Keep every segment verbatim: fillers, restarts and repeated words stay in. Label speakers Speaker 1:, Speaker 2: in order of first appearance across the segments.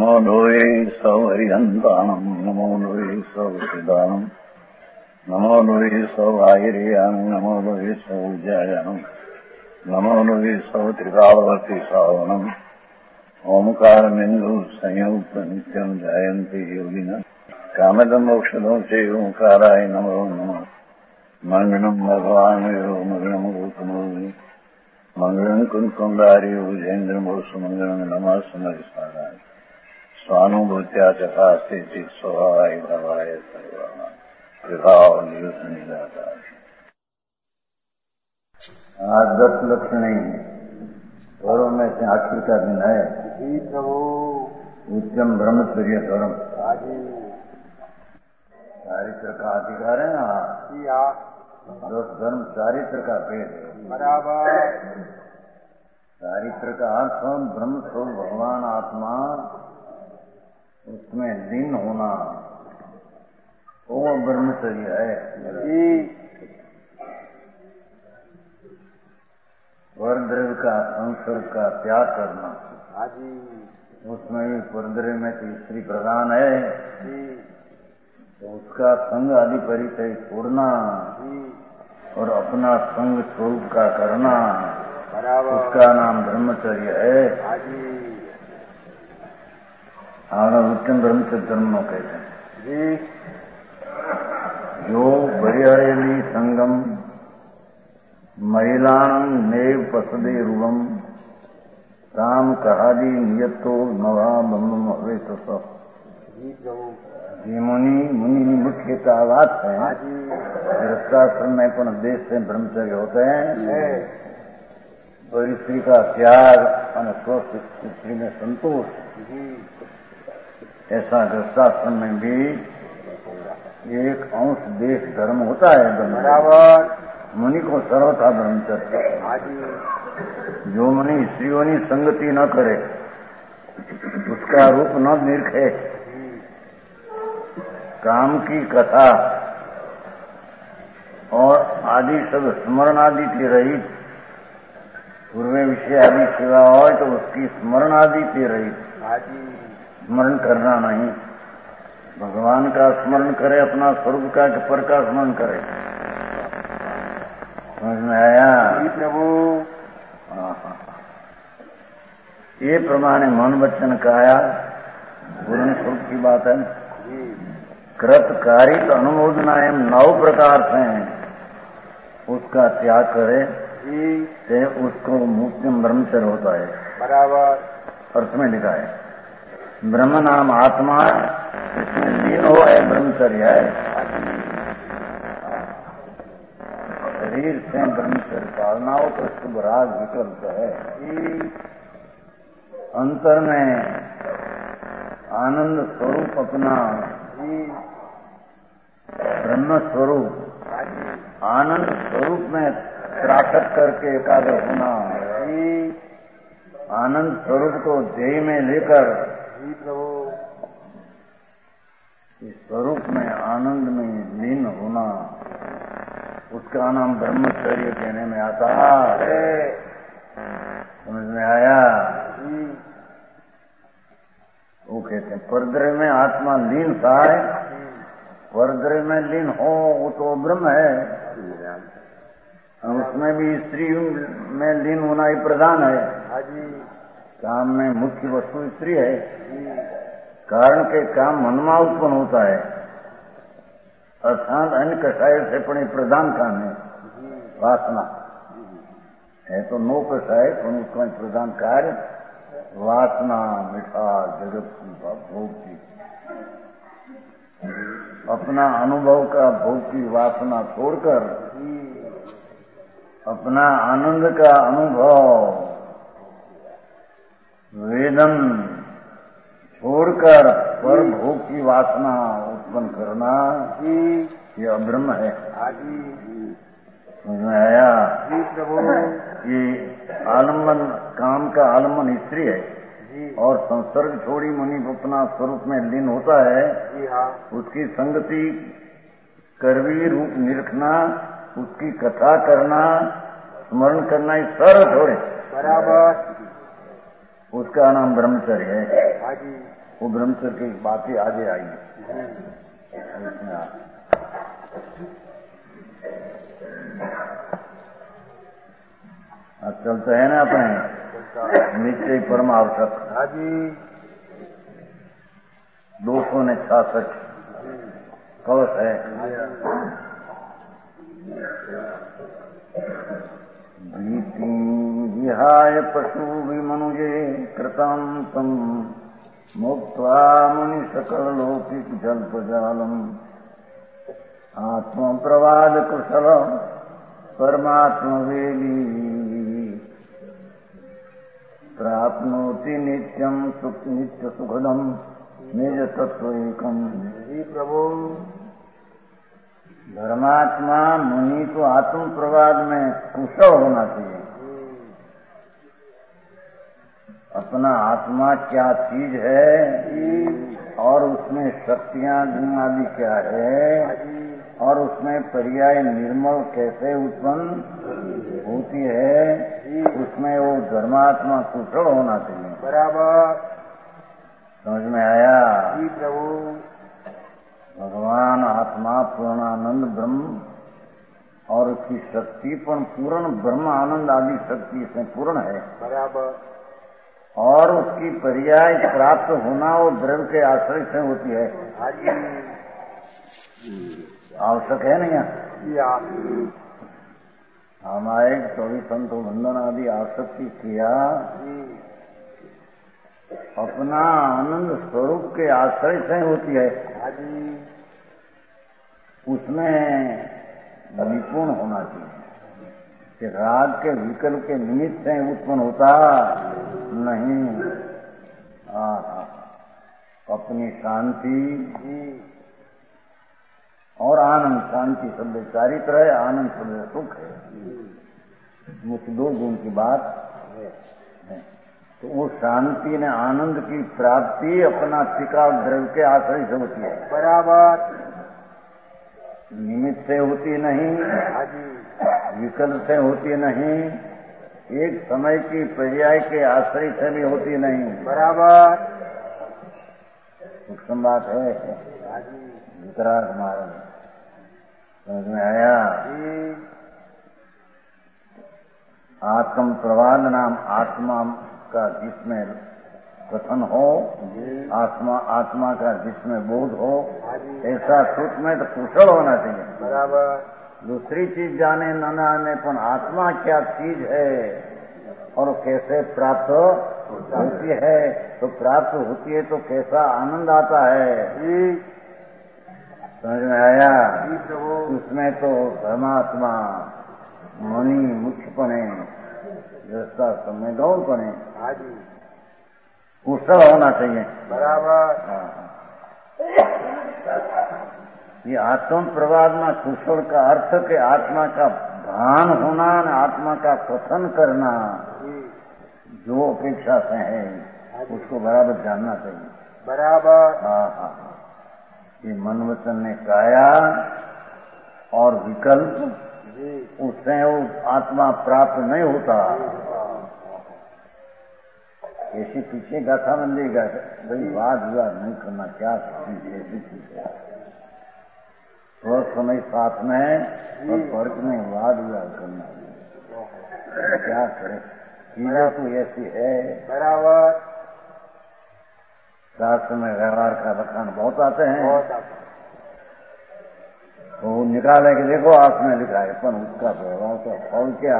Speaker 1: नमो लोये सौहरिहन्ताणम् नमो लोये सौहृदानम् नमो लोये सौभागिर्यानम् नमो लोये सौविद्यायानम् नमो लोये सौत्रिकावती सावनम् ओंकारमिन्दु संयुक्त नित्यम् जायन्ति योगिनः कामदमोक्षदो च ओंकाराय नमो नमः मंगलम् भगवान् यो मंगलम् गौतमो मंगलम् कुंकुंडार्यो जयेन्द्रमो सुमंगलम् नमः समरिसाराय स्वानुभूत्या चकास्ते चित् स्वभावाय भवाय सर्वाणाम् प्रभाव आज दस लक्षणी धर्म में से आखिर का दिन है
Speaker 2: जी प्रभु।
Speaker 1: उच्चम ब्रह्मचर्य धर्म चारित्र का अधिकार है ना
Speaker 2: जी हाँ
Speaker 1: दस धर्म चारित्र का भेद है
Speaker 2: बराबर।
Speaker 1: चारित्र का अर्थ ब्रह्म स्वरूप भगवान आत्मा उसमें लीन होना वो ब्रह्मचर्य है
Speaker 2: जी
Speaker 1: परद्रव्य का संसर्ग का त्याग करना
Speaker 2: हाँ जी
Speaker 1: उसमें भी परद्रव्य में तो स्त्री प्रधान है
Speaker 2: जी
Speaker 1: तो उसका संग आदि परिचय छोड़ना
Speaker 2: जी
Speaker 1: और अपना संग स्वरूप का करना
Speaker 2: बराबर।
Speaker 1: उसका नाम ब्रह्मचर्य है।
Speaker 2: हाँ जी
Speaker 1: आगे उत्तम ब्रह्मचर्य धर्म कहते हैं
Speaker 2: जी
Speaker 1: जो बरिहरेली संगम महिलाणं नेव पसदे रूपम राम कहादी नियतो नवा ब्रह्म हवे तो सब
Speaker 2: जी प्रभु।
Speaker 1: ये मुनि मुनि मुख्य का बात है
Speaker 2: हाँ जी
Speaker 1: गृहस्थाश्रम में पुनः देश से ब्रह्मचर्य होते हैं
Speaker 2: है
Speaker 1: और स्त्री का त्याग और स्वस्थ स्त्री में संतोष
Speaker 2: जी
Speaker 1: ऐसा गृहस्थाश्रम में भी एक अंश देश धर्म होता है ब्रह्मचर्य।
Speaker 2: बराबर।
Speaker 1: मुनि को सर्वथा ब्रह्मचर्य।
Speaker 2: हाँ जी
Speaker 1: जो मुनि स्त्रियों की संगति न करे उसका रूप न निरखे काम की कथा और आदि सब स्मरण आदि की रहित पूर्व विषय आदि सेवा हो तो उसकी स्मरण आदि की रहित
Speaker 2: हाँ जी
Speaker 1: स्मरण करना नहीं भगवान का स्मरण करे अपना स्वरूप का कि पर का स्मरण करे समझ में आया
Speaker 2: जी प्रभु।
Speaker 1: ये प्रमाणे मन वचन काया पूर्ण स्वरूप की बात है
Speaker 2: जी
Speaker 1: कृत कारिक अनुमोदनाएं नौ प्रकार से उसका त्याग करे
Speaker 2: जी
Speaker 1: ते उसको मुक्तिम ब्रह्मचर्य होता है।
Speaker 2: बराबर।
Speaker 1: अर्थ में लिखा है ब्रह्म नाम आत्मा इसमें लीन हो है ब्रह्मचर्य है। शरीर से ब्रह्मचर्य पालना हो तो शुभ राग विकल्प है। अंतर में आनंद स्वरूप अपना
Speaker 2: जी
Speaker 1: ब्रह्म स्वरूप आनंद स्वरूप में त्राटक करके एकाग्र होना
Speaker 2: जी
Speaker 1: आनंद स्वरूप को ध्येय में लेकर
Speaker 2: जी प्रभु।
Speaker 1: इस स्वरूप में आनंद में लीन होना उसका नाम ब्रह्मचर्य कहने में आता है। समझ में आया
Speaker 2: जी
Speaker 1: वो कहते हैं परद्रव्य में आत्मा लीन सा है परद्रव्य में लीन हो वो तो ब्रह्म है उसमें भी स्त्री में लीन होना ही प्रधान है।
Speaker 2: हाँ जी
Speaker 1: काम में मुख्य वस्तु स्त्री है कारण के काम मनमा उत्पन्न होता है अर्थात अन्य कषाय से पड़े प्रधान काम है वासना है तो नो कषाय पर उसका प्रधान कार्य वासना मिठा जगत की भोग की अपना अनुभव का भोग की वासना छोड़कर अपना आनंद का अनुभव वेदन छोड़कर पर भोग की वासना उत्पन्न करना यह ब्रह्म है। समझ में आया
Speaker 2: जी प्रभु।
Speaker 1: ये आलम्बन काम का आलम्बन स्त्री है और संसर्ग छोड़ी मुनि अपना स्वरूप में लीन होता है
Speaker 2: जी हाँ
Speaker 1: उसकी संगति करवी रूप निरखना उसकी कथा करना स्मरण करना ही सर्व छोड़े
Speaker 2: बराबर।
Speaker 1: उसका नाम ब्रह्मचर्य है।
Speaker 2: हाँ जी
Speaker 1: वो ब्रह्मचर्य की बातें आगे आई। अब चलते हैं ना अपने निश्चय परम आवश्यक।
Speaker 2: हाँ जी।
Speaker 1: दो सौ ने छियासठ कवच है। भीति विहाय पशु विमनुजे कृतं तम मुक्त्वा मुनि सकल लौकिक जल्पजालम आत्म प्रवाद कुशल परमात्म वेदी प्राप्नोति नित्यं सुख नित्य सुखदम निज तत्व एकम।
Speaker 2: जी प्रभु।
Speaker 1: धर्मात्मा मुनि को आत्म प्रवाद में कुशल होना चाहिए। अपना आत्मा क्या चीज है और उसमें शक्तियां गुण आदि क्या है और उसमें पर्याय निर्मल कैसे उत्पन्न होती है, उसमें वो धर्मात्मा कुशल होना चाहिए।
Speaker 2: बराबर।
Speaker 1: समझ में आया?
Speaker 2: जी प्रभु।
Speaker 1: भगवान आत्मा पूर्णानंद ब्रह्म और उसकी शक्ति पर पूर्ण ब्रह्म आनंद आदि शक्ति से पूर्ण है।
Speaker 2: बराबर।
Speaker 1: और उसकी पर्याय प्राप्त होना वो द्रव्य के आश्रय से होती है।
Speaker 2: हाँ जी।
Speaker 1: आवश्यक है नहीं? हमारे चौबीस संतो बंधन आदि आसक्ति किया अपना आनंद स्वरूप के आश्रय से होती है।
Speaker 2: हाँ जी।
Speaker 1: उसमें निपुण होना चाहिए कि राग के विकल्प के निमित्त से उत्पन्न होता नहीं। अपनी शांति और आनंद, शांति शब्द चारित्र है, आनंद शब्द सुख है। मुझे दो गुण की बात है। तो वो शांति ने आनंद की प्राप्ति अपना टिकाव द्रव्य के आश्रय से होती है।
Speaker 2: बराबर।
Speaker 1: निमित्त से होती नहीं, विकल्प से होती नहीं, एक समय की पर्याय के आश्रय से भी होती नहीं।
Speaker 2: बराबर।
Speaker 1: सूक्ष्म बात है। वितराग मार्ग समझ में आया? आत्म प्रवाद नाम आत्मा का जिसमें कथन हो, आत्मा आत्मा का जिसमें बोध हो, ऐसा सुख में तो कुशल होना चाहिए।
Speaker 2: बराबर।
Speaker 1: दूसरी चीज जाने न जाने पर आत्मा क्या चीज है और कैसे प्राप्त होती है, तो प्राप्त होती है तो कैसा आनंद आता है। समझ में आया? उसमें तो धर्मात्मा मुनि मुख्यपने जैसा समय गौरपने कुशल होना चाहिए।
Speaker 2: बराबर।
Speaker 1: ये आत्म प्रवाद में कुशल का अर्थ के आत्मा का भान होना, आत्मा का कथन करना, जो अपेक्षा से है उसको बराबर जानना चाहिए।
Speaker 2: बराबर।
Speaker 1: हाँ हाँ। ये मन वचन ने काया और विकल्प उससे वो आत्मा प्राप्त नहीं होता। ऐसी पीछे गाथा बंदेगा भाई वाद विवाद नहीं करना, क्या चीज ऐसी चीज है थोड़ा समय साथ में और फर्क में वाद विवाद करना, क्या करे, चीजें तो ऐसी है।
Speaker 2: बराबर।
Speaker 1: शास्त्र में व्यवहार का लक्षण बहुत आते हैं,
Speaker 2: बहुत आते हैं।
Speaker 1: तो वो निकाले कि देखो आपने लिखा है पर उसका व्यवहार का फल क्या,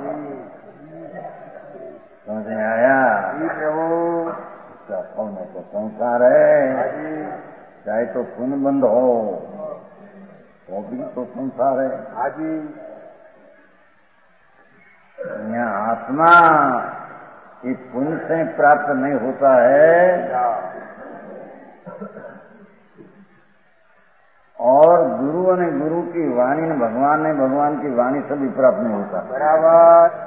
Speaker 1: समझ में आया? उसका फल में तो संसार है, चाहे तो पुण्य बंद हो वो भी तो संसार है। यहाँ आत्मा इस पुण्य से प्राप्त नहीं होता है और गुरु ने गुरु की वाणी ने भगवान ने भगवान की वाणी से भी प्राप्त नहीं होता।
Speaker 2: बराबर।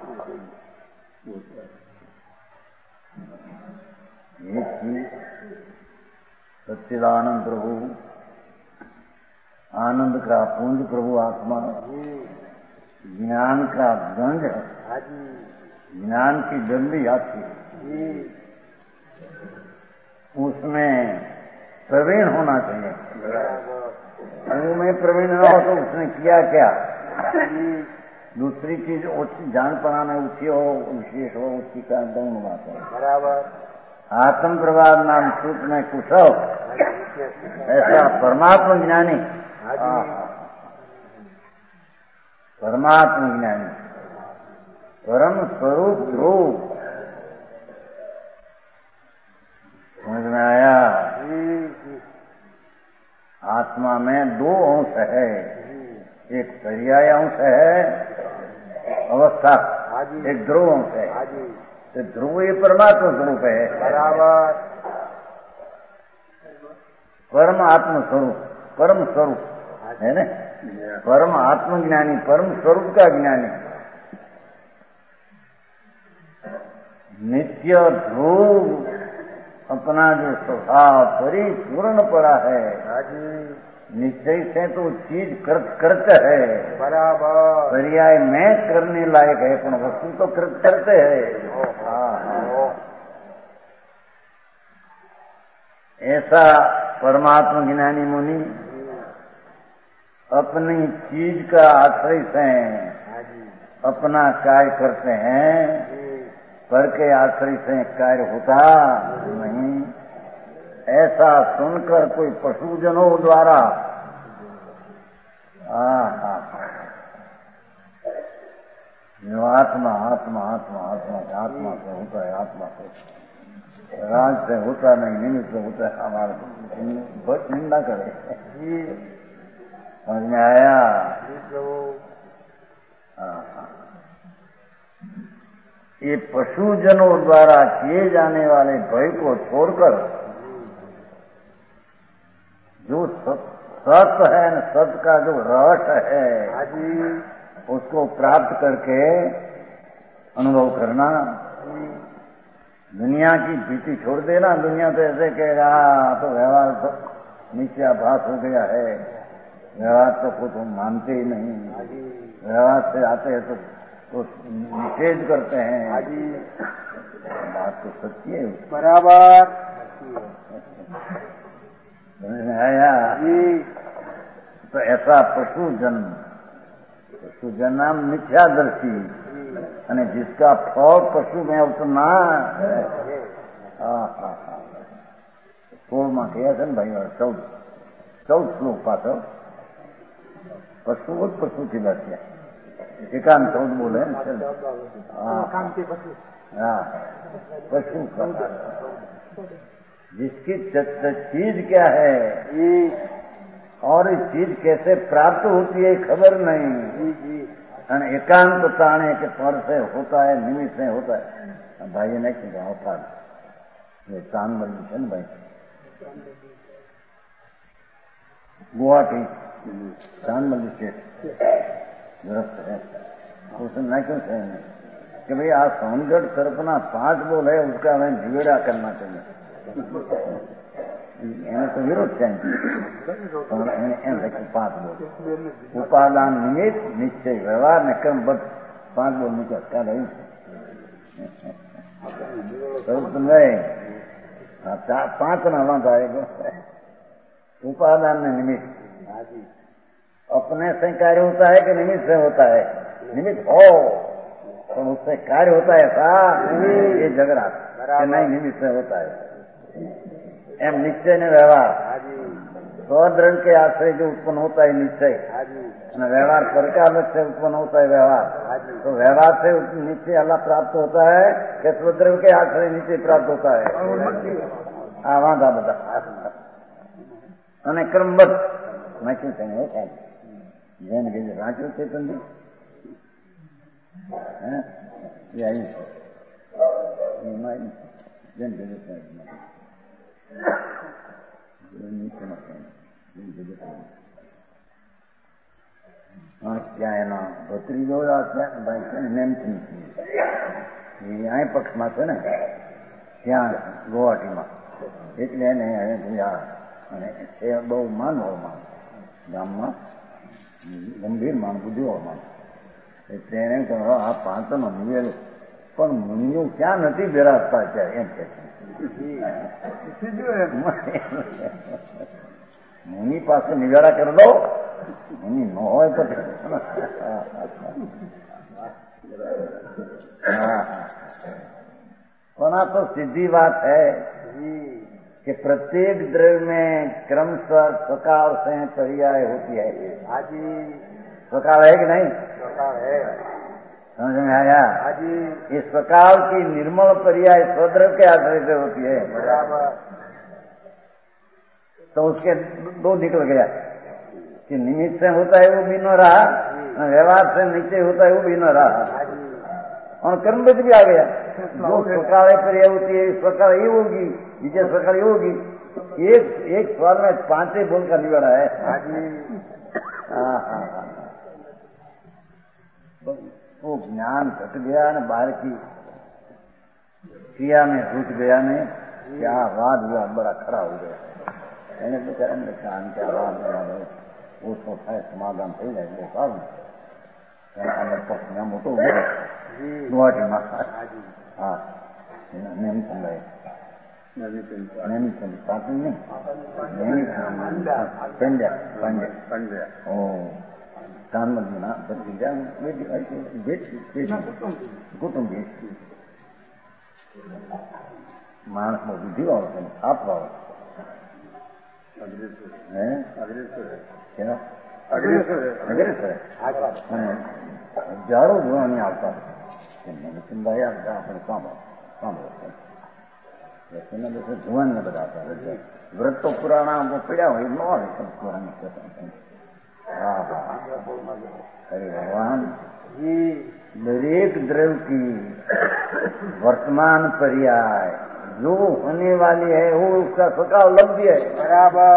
Speaker 1: एक ही सच्चिदानंद प्रभु, आनंद का पुंज प्रभु आत्मा, ज्ञान का गंज है, ज्ञान की गंदी आती उसमें प्रवीण होना चाहिए। वो में प्रवीण ना हो तो उसने किया क्या? दूसरी चीज जान पढ़ाने ऊंची हो, विशेष हो, उसकी का गौण बात है। बराबर। आत्म प्रभाव नाम सूत्र में कुशल ऐसा परमात्मा ज्ञानी, परमात्मा ज्ञानी, परम स्वरूप रूप समझ में आया? आत्मा में दो अंश है, एक पर्याय अंश है अवस्था, एक ध्रुव अंश है। तो ध्रुव ये परमात्मा स्वरूप है। बराबर। परम आत्म स्वरूप, परम स्वरूप है ना, परम आत्मज्ञानी, परम स्वरूप का ज्ञानी, नित्य ध्रुव अपना जो स्वभाव परिपूर्ण पड़ा है, निश्चय से तो चीज कृत कृत है। बराबर। पर्याय में करने लायक है, पण वस्तु तो कृत करते है। ऐसा परमात्मा ज्ञानी मुनि अपनी चीज का आश्रय से अपना कार्य करते हैं, पर के आश्रय से कार्य होता नहीं। ऐसा सुनकर कोई पशुजनों द्वारा आत्मा आत्मा आत्मा आत्मा आत्मा से होता है, आत्मा से राज से होता नहीं, निमित्त से होता है। हमारा बहुत निंदा करे। समझ में आया? ये पशुजनों द्वारा किए जाने वाले भय को छोड़कर जो सत है, सत का जो रस है उसको प्राप्त करके अनुभव करना। दुनिया की भीति छोड़ देना। दुनिया तो ऐसे कहेगा तो व्यवहार तो मिथ्याभास हो गया है, व्यवहार तो को तुम मानते ही नहीं, व्यवहार से आते हैं तो, तो निषेध करते हैं। बात तो सच्ची है। बराबर। समझ में आया? तो ऐसा पशु जन्म, पशु जन्म मिथ्यादर्शी, અને जिसका फल पशु में उतना સોળ માં કયા છે ને ભાઈ? ચૌદ ચૌદ શ્લોક પાછળ પશુઓ જ પશુથી લખ્યા, એકાંત ચૌદ બોલે हाँ पशु का जिसकी चीज क्या है और इस चीज कैसे प्राप्त होती है खबर नहीं। एकांत ताने के पर से होता है, निमित्त से होता है। भाई ने क्या होता है चांद मल्ली है ना भाई, गुवाहाटी चांद मल्ली स्टेट दुरुस्त है। उसने न क्यों कहे कि भाई आज सोनगढ़ तरफना पांच बोल है, उसका हमें झगड़ा करना चाहिए। એને તો વિરોધ છે, એમ લખ્યું પાંચ બોલ ઉપાદાન નિમિત્ત નિશ્ચય વ્યવહાર ને કર્મબદ્ધ પાંચ બોલ મૂક્યા ખ્યાલ આવ્યું? પાંચ ના વાંધા आएगा। उपादान में निमित्त अपने से कार्य होता है कि निमित्त से होता है? निमित्त हो तो उससे कार्य होता है ऐसा ये झगड़ा कि नहीं, निमित्त से होता है। एम निश्चय ने व्यवहार स्वदृढ़ के आश्रय जो उत्पन्न होता है निश्चय, व्यवहार प्रकार से उत्पन्न होता है व्यवहार। तो व्यवहार से निश्चय अल्लाह प्राप्त होता है कि स्वद्रव्य के आश्रय निश्चय प्राप्त होता है? हाँ वादा बता અને ક્રમબદ્ધ નાખ્યું છે ને જેને કીધું રાખ્યું છે તમને એ આવ્યું જેને કીધું ત્યાં એનો ભત્રીજો ભાઈ છે ને નેમથી એ અહીં પક્ષમાં છે ને ત્યાં ગુવાહાટીમાં, એટલે એને અને એ બહુ માનવો માન ગામમાં ગંભીર માન બુદ્ધિઓ માન, એટલે એને કહો આ પાંચનો નિવેલો પણ મુનિઓ ક્યાં નથી બિરાજતા અત્યારે એમ કે છે। મુનિ પાસે નિગાડા કરી દો, મુનિ ન હોય તો પણ આ તો સીધી વાત है कि प्रत्येक द्रव्य में क्रमशः स्वकाल से पर्याय होती है।
Speaker 2: हाजी
Speaker 1: स्वकाल है कि नहीं?
Speaker 2: स्वकाल है।
Speaker 1: समझ में आया?
Speaker 2: हाजी
Speaker 1: इस स्वकाल की निर्मल पर्याय स्वद्रव्य के आश्रय से होती है।
Speaker 2: बराबर।
Speaker 1: तो उसके दो निकल गया कि निमित्त से होता है वो भी न रहा, व्यवहार से नीचे होता है वो भी न रहा, और कर्मवृत्ति भी आ गया। जो स्वकाल पर्याय होती है इस प्रकार ये होगी, विजय प्रकार ये होगी। एक एक स्वर में पांचे बोल का निवाड़ा है। हाँ हाँ हाँ वो ज्ञान घट गया न बाहर की क्रिया में घुस गया नहीं, क्या वाद विवाद बड़ा खड़ा हो गया। मैंने बेचारा ने कहा क्या वाद विवाद है, वो तो है समाधान થઈ જાય એટલે સારું। મોટો ગુવાહાટીમાં હા નેમચંદ નેમચંદ પાટીલ નહીં પંડ્યા પંડ્યા પંડ્યા ઓ જાનમદીના ભત્રીજા કુટુંબી માણસનો બુદ્ધિવાળો છે, આપવાળો હે કેવા અગ્રેસર હજારો જોવાની આવતા ભાઈ આવતા આપણે સાંભળો સાંભળો એના દિવસે જોવાને બધા આવતા। વ્રત તો પુરાણા પડ્યા હોય ન આવે પુરાણી હા હા અરે ભગવાન દરેક द्रव्य की वर्तमान पर्याय जो होने वाली है वो उसका स्वकाल लब्धि है।
Speaker 2: बराबर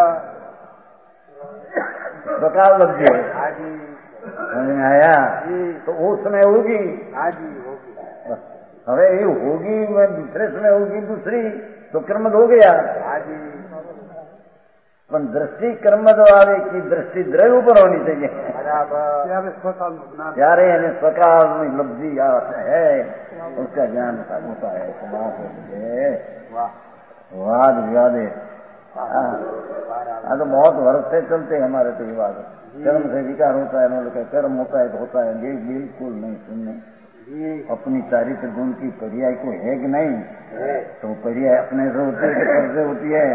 Speaker 1: स्वकाल लब्धि है। समझ में आया? तो वो समय होगी।
Speaker 2: हाजी होगी।
Speaker 1: હવે એ होगी मैं दूसरे समय होगी दूसरी तो कर्मद हो गया।
Speaker 2: हाजी
Speaker 1: પણ દ્રષ્ટિ કર્મદ વાળે की दृष्टि द्रव्य ઉપર होनी चाहिए।
Speaker 2: बराबर
Speaker 1: ત્યારે એને स्वकाल लब्धि है, उसका ज्ञान होता है। वाद विवाद हाँ तो बहुत वर्ष से चलते हमारे तो विवाद। कर्म से विकार होता है, मतलब कर्म होता है तो होता है, ये बिल्कुल नहीं सुनने। अपनी चारित्र गुण की पर्याय को है कि नहीं, तो पर्याय अपने से होती है कि पर से होती है?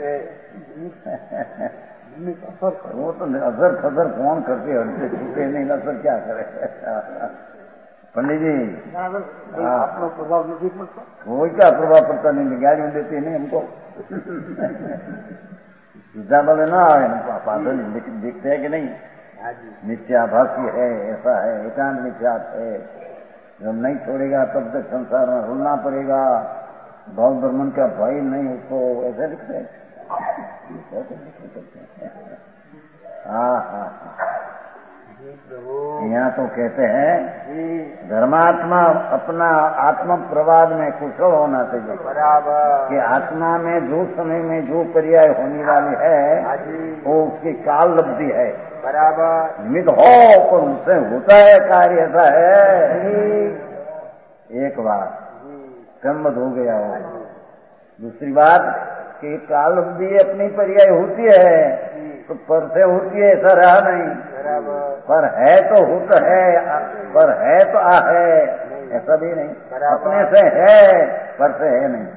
Speaker 1: वो तो असर फसर कौन करके हटते छूटे नहीं, असर क्या करे पंडित जी?
Speaker 2: अपना प्रभाव नहीं पड़ता।
Speaker 1: वो क्या प्रभाव पड़ता नहीं, गाड़ी देती नहीं हमको सीधा बोले ना आवे पागल दिखते है कि नहीं? मिथ्याभासी है, ऐसा है, एकांत मिथ्या है। जब नहीं छोड़ेगा तब तक संसार में रुलना पड़ेगा, भाव ब्रह्मन का भय नहीं उसको, ऐसे लिखते हैं। हाँ हाँ यहाँ तो कहते हैं धर्मात्मा अपना आत्म प्रवाद में कुशल होना चाहिए।
Speaker 2: बराबर
Speaker 1: कि आत्मा में जो समय में जो पर्याय होने वाली है वो उसकी काल लब्धि है।
Speaker 2: बराबर
Speaker 1: निमित्त हो पर उससे होता है कार्य, ऐसा है। एक बात कर्मद हो गया हो। दूसरी बात कि काल लब्धि अपनी पर्याय होती है तो पर से होती है, ऐसा रहा नहीं। पर है तो होता है, पर है तो आ है, ऐसा भी नहीं। अपने से है पर से है नहीं।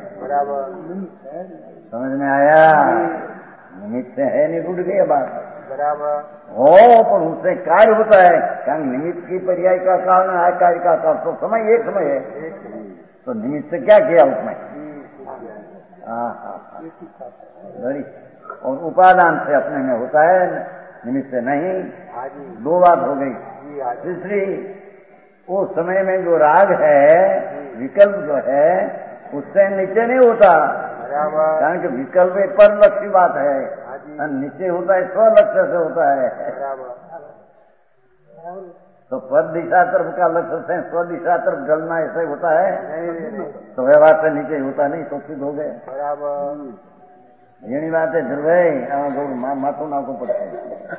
Speaker 1: समझ में आया? निमित्त से है नहीं, टूट गई बात।
Speaker 2: बराबर
Speaker 1: हो पर उससे कार्य होता है, क्या निमित्त की पर्याय का काल है, कार्य का काल तो समय एक समय है, तो निमित्त से क्या किया उसमें? हाँ हाँ बड़ी और उपादान से अपने में होता है, निमित्त से नहीं। दो बात हो गई। तीसरी उस समय में जो राग है, विकल्प जो है, उससे नीचे नहीं होता, कारण कि विकल्प एक पर लक्ष्य बात है, नीचे होता है स्वलक्ष्य से होता है। तो पर दिशा तरफ का लक्ष्य से स्व दिशा तरफ ढलना ऐसा ही होता है, तो व्यवहार से नीचे होता नहीं, तो सिद्ध हो गए। यही बात है ध्रुव माथू नाको पड़ते हैं।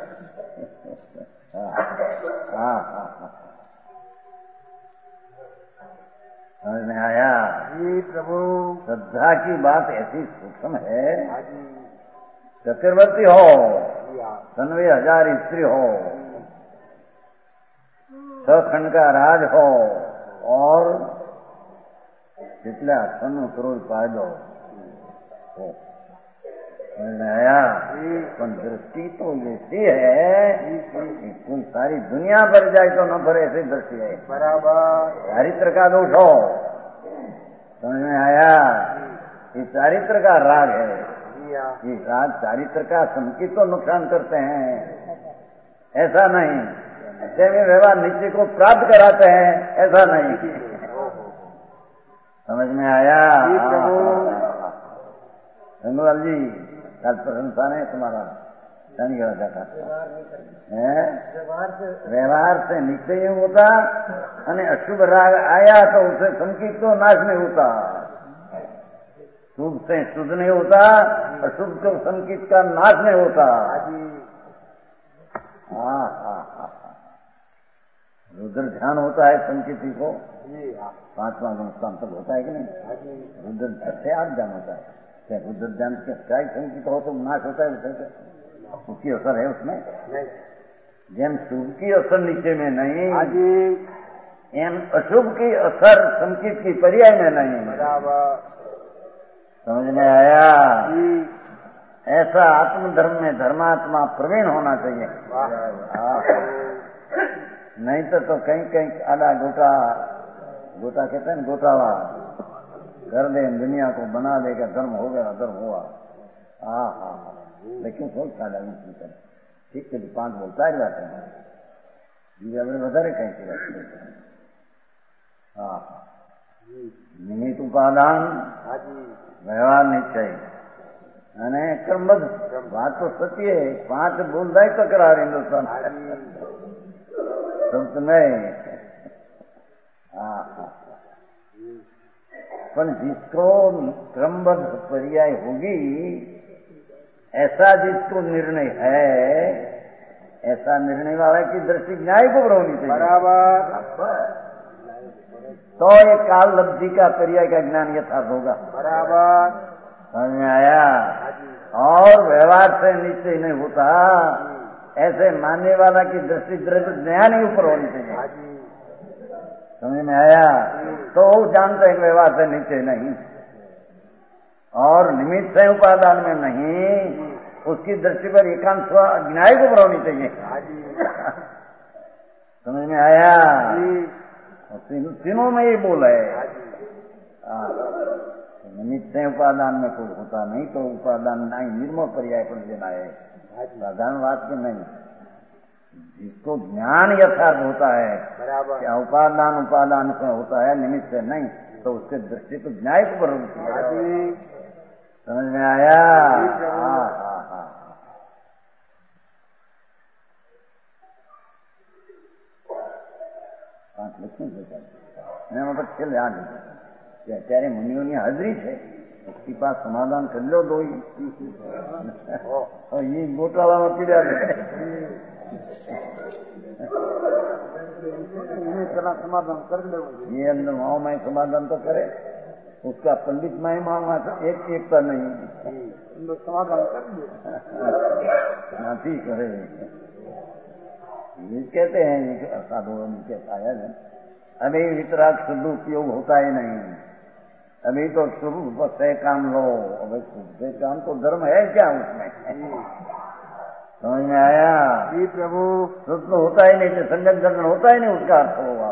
Speaker 1: हाँ हाँ हाँ समझ में आया?
Speaker 2: जी प्रभु।
Speaker 1: श्रद्धा की बात ऐसी सूक्ष्म है,
Speaker 2: हाँ जी।
Speaker 1: चक्रवर्ती हो,
Speaker 2: जी हाँ।
Speaker 1: सनवे हजार स्त्री हो, छह खंड का राज हो और कितने सौ करोड़ पायदो हो, समझ में आया? पर दृष्टि तो ऐसी है कि कोई सारी दुनिया भर जाए तो न भरे, ऐसी दृष्टि है।
Speaker 2: बराबर।
Speaker 1: चारित्र का दोष हो, समझ में आया? ये चारित्र का राग है। ये राग चारित्र का संकित तो नुकसान करते हैं, ऐसा नहीं। ऐसे में व्यवहार नीचे को प्राप्त कराते हैं, ऐसा नहीं। समझ में आया? धन्यवाद जी, कल प्रशंसा नहीं तुम्हारा नहीं हो जाता है। व्यवहार से निश्चय होता, અને अशुभ राग आया तो उसे संकित तो नाश नहीं होता। शुभ से शुद्ध नहीं होता, अशुभ तो संकित का नाश नहीं होता। हाँ हाँ हाँ रुद्र ध्यान होता है संकित को, पांचवा अनुष्ठान तक होता है कि नहीं? रुद्र छठे आठ ध्यान होता है। क्या रुद्र ध्यान के क्या संकित हो तो नाश होता है? उसे उसकी असर है उसमें, जेम शुभ की असर नीचे में नहीं, एम अशुभ की असर संकित की पर्याय में नहीं। समझ में आया? ऐसा आत्मधर्म में धर्मात्मा प्रवीण होना चाहिए। नहीं तो तो कहीं कहीं आधा गोटा गोटा कहते हैं गोटाला कर दे, दुनिया को बना देगा, धर्म हो गया धर्म हुआ। हाँ हाँ हाँ लेकिन कोई फायदा नहीं कर ठीक है, पांच बोलता ही जाते हैं जी, अपने વધારે कहीं की बात करते हैं। हाँ निमित्त उपादान व्यवहार निश्चय અને કર્મબદ્ધ વાત તો સત્ય है। पांच बोलता ही तकरार हिंदुस्तान सब नहीं। हाँ हाँ पर जिसको क्रमबद्ध पर्याय होगी, ऐसा जिसको निर्णय है, ऐसा निर्णय वाला की दृष्टि न्याय को होनी चाहिए। बराबर। तो ये काल लब्धि का पर्याय का ज्ञान यथार्थ होगा। बराबर। समझ में आया? और व्यवहार से निश्चय नहीं होता, ऐसे मानने वाला की दृष्टि द्रव्य ज्ञान ही ऊपर होनी चाहिए। समझ में आया? तो जानते हैं व्यवहार से नीचे नहीं और निमित्त से उपादान में नहीं, उसकी दृष्टि पर एकांत न्याय को होनी चाहिए। समझ में आया? तीनों में ये बोल है। निमित्त से उपादान में कोई होता नहीं तो उपादान नहीं, निर्मल पर्याय पर देना है, साधारण बात की नहीं। जिसको ज्ञान यथार्थ होता है क्या उपादान उपादान से होता है, निमित्त से नहीं, तो उसके दृष्टि को न्याय को होती है। समझ में आया? हाँ हाँ हाँ पांच लक्ष्मी एना मतलब खेल ध्यान कि અત્યારે મુનિઓની હાજરી છે, उसकी पास समाधान कर लो दो ही और ये गोटाला में पीड़ा समाधान कर लो। ये अंदर माओ माई समाधान तो करे, उसका पंडित माई माओ एक एकता नहीं समाधान कर नहीं करे। ये कहते हैं साधुओं में कहता है अभी वितराग शुद्ध उपयोग होता ही नहीं, अभी तो शुरू से काम लो। अभी शुद्ध काम तो धर्म है क्या उसमें? समझ में आया? जी प्रभु। शुद्ध होता ही नहीं, संगत दर्शन होता ही नहीं, उसका अर्थ होगा।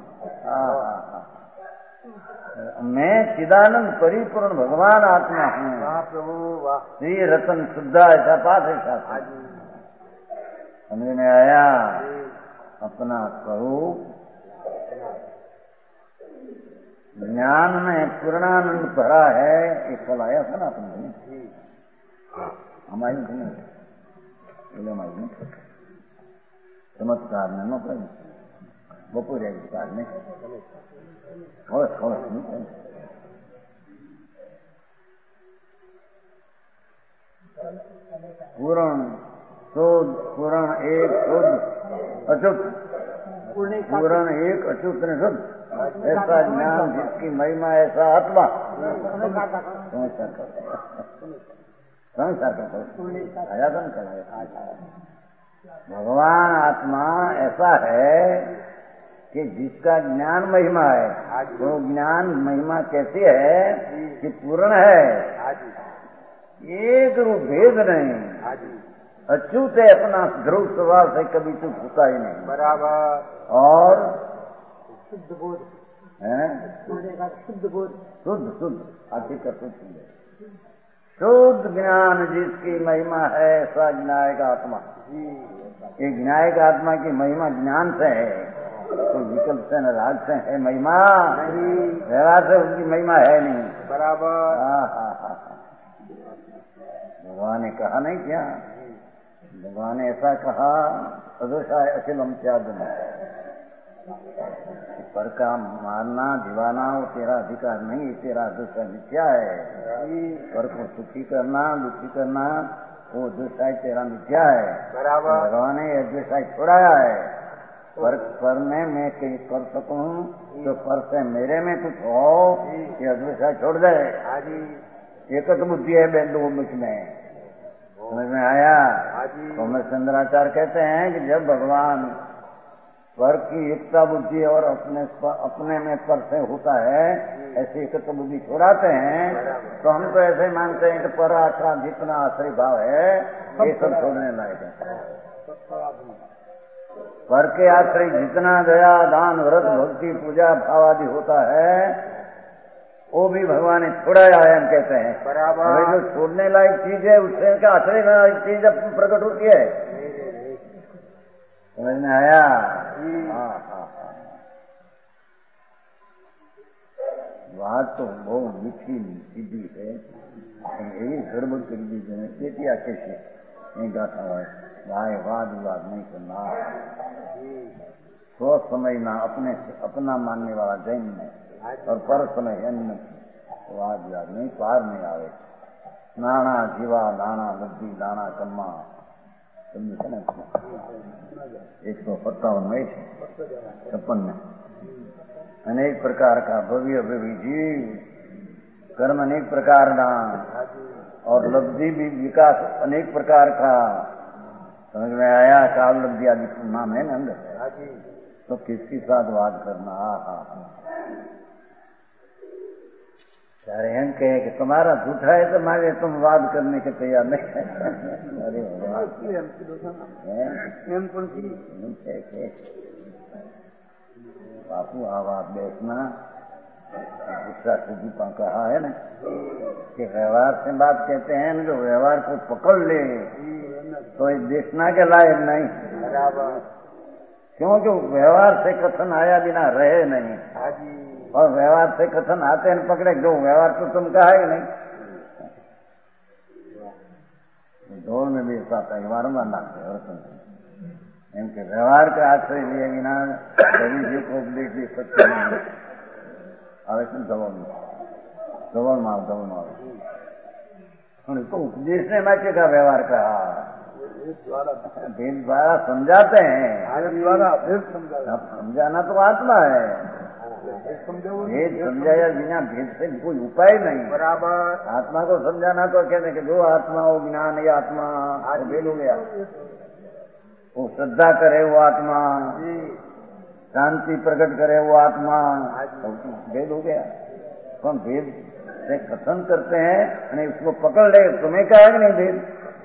Speaker 1: मैं चिदानंद परिपूर्ण भगवान आत्मा हूँ। वाह प्रभु वाह। श्री रतन शुद्धा ऐसा पाठ है शास्त्र। समझ में आया? अपना स्वरूप ज्ञान में पूर्णानंद भरा है। एक कल आया था ना अपने हमारी हमारी चमत्कार में न बपोरे विचार में खौस खौस नहीं पूर्ण शुद्ध पूर्ण एक शुद्ध अचुत, पूर्ण एक अचुत ने शुद्ध ऐसा ज्ञान जिसकी महिमा ऐसा आत्मा संसार का आयातन कराए। भगवान आत्मा ऐसा है कि जिसका ज्ञान महिमा है, वो ज्ञान महिमा कैसी है कि पूर्ण है, एक रूप भेद नहीं, अच्युत है, अपना ध्रुव स्वभाव से कभी चूक होता ही नहीं।
Speaker 2: बराबर।
Speaker 1: और
Speaker 2: शुद्ध बोध
Speaker 1: है,
Speaker 2: शुद्ध बोध,
Speaker 1: शुद्ध शुद्ध आखिर का शुद्ध शुद्ध ज्ञान जिसकी महिमा है, ऐसा ज्ञायक आत्मा। ये ज्ञायक आत्मा की महिमा ज्ञान से है, कोई विकल्प से न राग से है महिमा नहीं, व्यवहार से उसकी महिमा है नहीं।
Speaker 2: बराबर।
Speaker 1: हाँ हाँ हाँ भगवान ने कहा नहीं क्या, भगवान ने ऐसा कहा, सदोषाय अखिलम त्यागम, पर का मारना दीवाना वो तेरा अधिकार नहीं, तेरा दूसरा मिथ्या है। पर को सुखी करना दुखी करना वो दूसरा तेरा मिथ्या है।
Speaker 2: बराबर।
Speaker 1: भगवान ने यह दूसरा छोड़ाया है। पर पर में मैं कहीं कर सकूं तो पर से मेरे में कुछ हो, ये दूसरा छोड़ दे। एक तो बुद्धि है बेंदु मुझ में, समझ में आया। तो मैं चंद्राचार्य कहते हैं कि जब भगवान पर की एकता बुद्धि और अपने अपने में पर से होता है, ऐसे एकता बुद्धि छोड़ाते हैं, तो हम तो ऐसे मानते हैं कि पर आश्रा जितना आश्रय भाव है ये सब छोड़ने लायक है। पर के आश्रय जितना दया दान व्रत भक्ति पूजा भाव आदि होता है वो भी भगवान ने छोड़ाया है, हम कहते हैं। बराबर। जो छोड़ने लायक चीज है उससे क्या आश्रय लायक चीज प्रकट होती है, समझ में आया। हाँ हाँ हाँ बात तो बहुत मीठी सीधी है, यही गड़बड़ कर दी जो खेती आके से नहीं गाथा हुआ है। भाई वाद विवाद नहीं करना, सोच समझना, अपने अपना मानने वाला जैन में, और पर समय अन्य वाद विवाद नहीं, पार नहीं आवे। नाना जीवा दाना बुद्धि दाना कम्मा एक सौ सत्तावन में छप्पन में अनेक प्रकार का भव्य भव्य जीव, कर्म अनेक प्रकार का और लब्धि भी विकास अनेक प्रकार का, समझ में आया। काल लब्धि आदि नाम है ना अंदर, तो किसके साथ वाद करना। हाँ हाँ सारे हम कहे कि तुम्हारा झूठा है, तुम्हारे तुम वाद करने के तैयार नहीं है। अरे बापू आवाज देखना, दूसरा खुदी कहा है ना कि व्यवहार से बात कहते हैं ना, जो व्यवहार को पकड़ ले तो ये देखना के लायक नहीं। क्योंकि व्यवहार से कथन आया बिना रहे नहीं, और व्यवहार से कथन आते हैं पकड़े, जो व्यवहार तो तुम कहा ही नहीं। दौड़ में भी ऐसा व्यवहार मानते और इनके व्यवहार का आश्रय लिए बिना कभी जी को उपदेश दे सकते नहीं। आवेशन दबल दबल मार दबल मार तो उपदेश ने मैं का व्यवहार कहा, भेद द्वारा समझाते हैं, समझाना तो आत्मा है, भेद समझाया बिना भेद से कोई उपाय नहीं। बराबर। आत्मा को समझाना तो कहते कि जो आत्मा हो ज्ञान ये आत्मा भेद हो गया, वो श्रद्धा करे वो आत्मा, शांति प्रकट करे वो आत्मा, भेद हो गया। तो भेद से कथन करते हैं, उसको पकड़ ले, तुम्हें कहा कि नहीं भेद,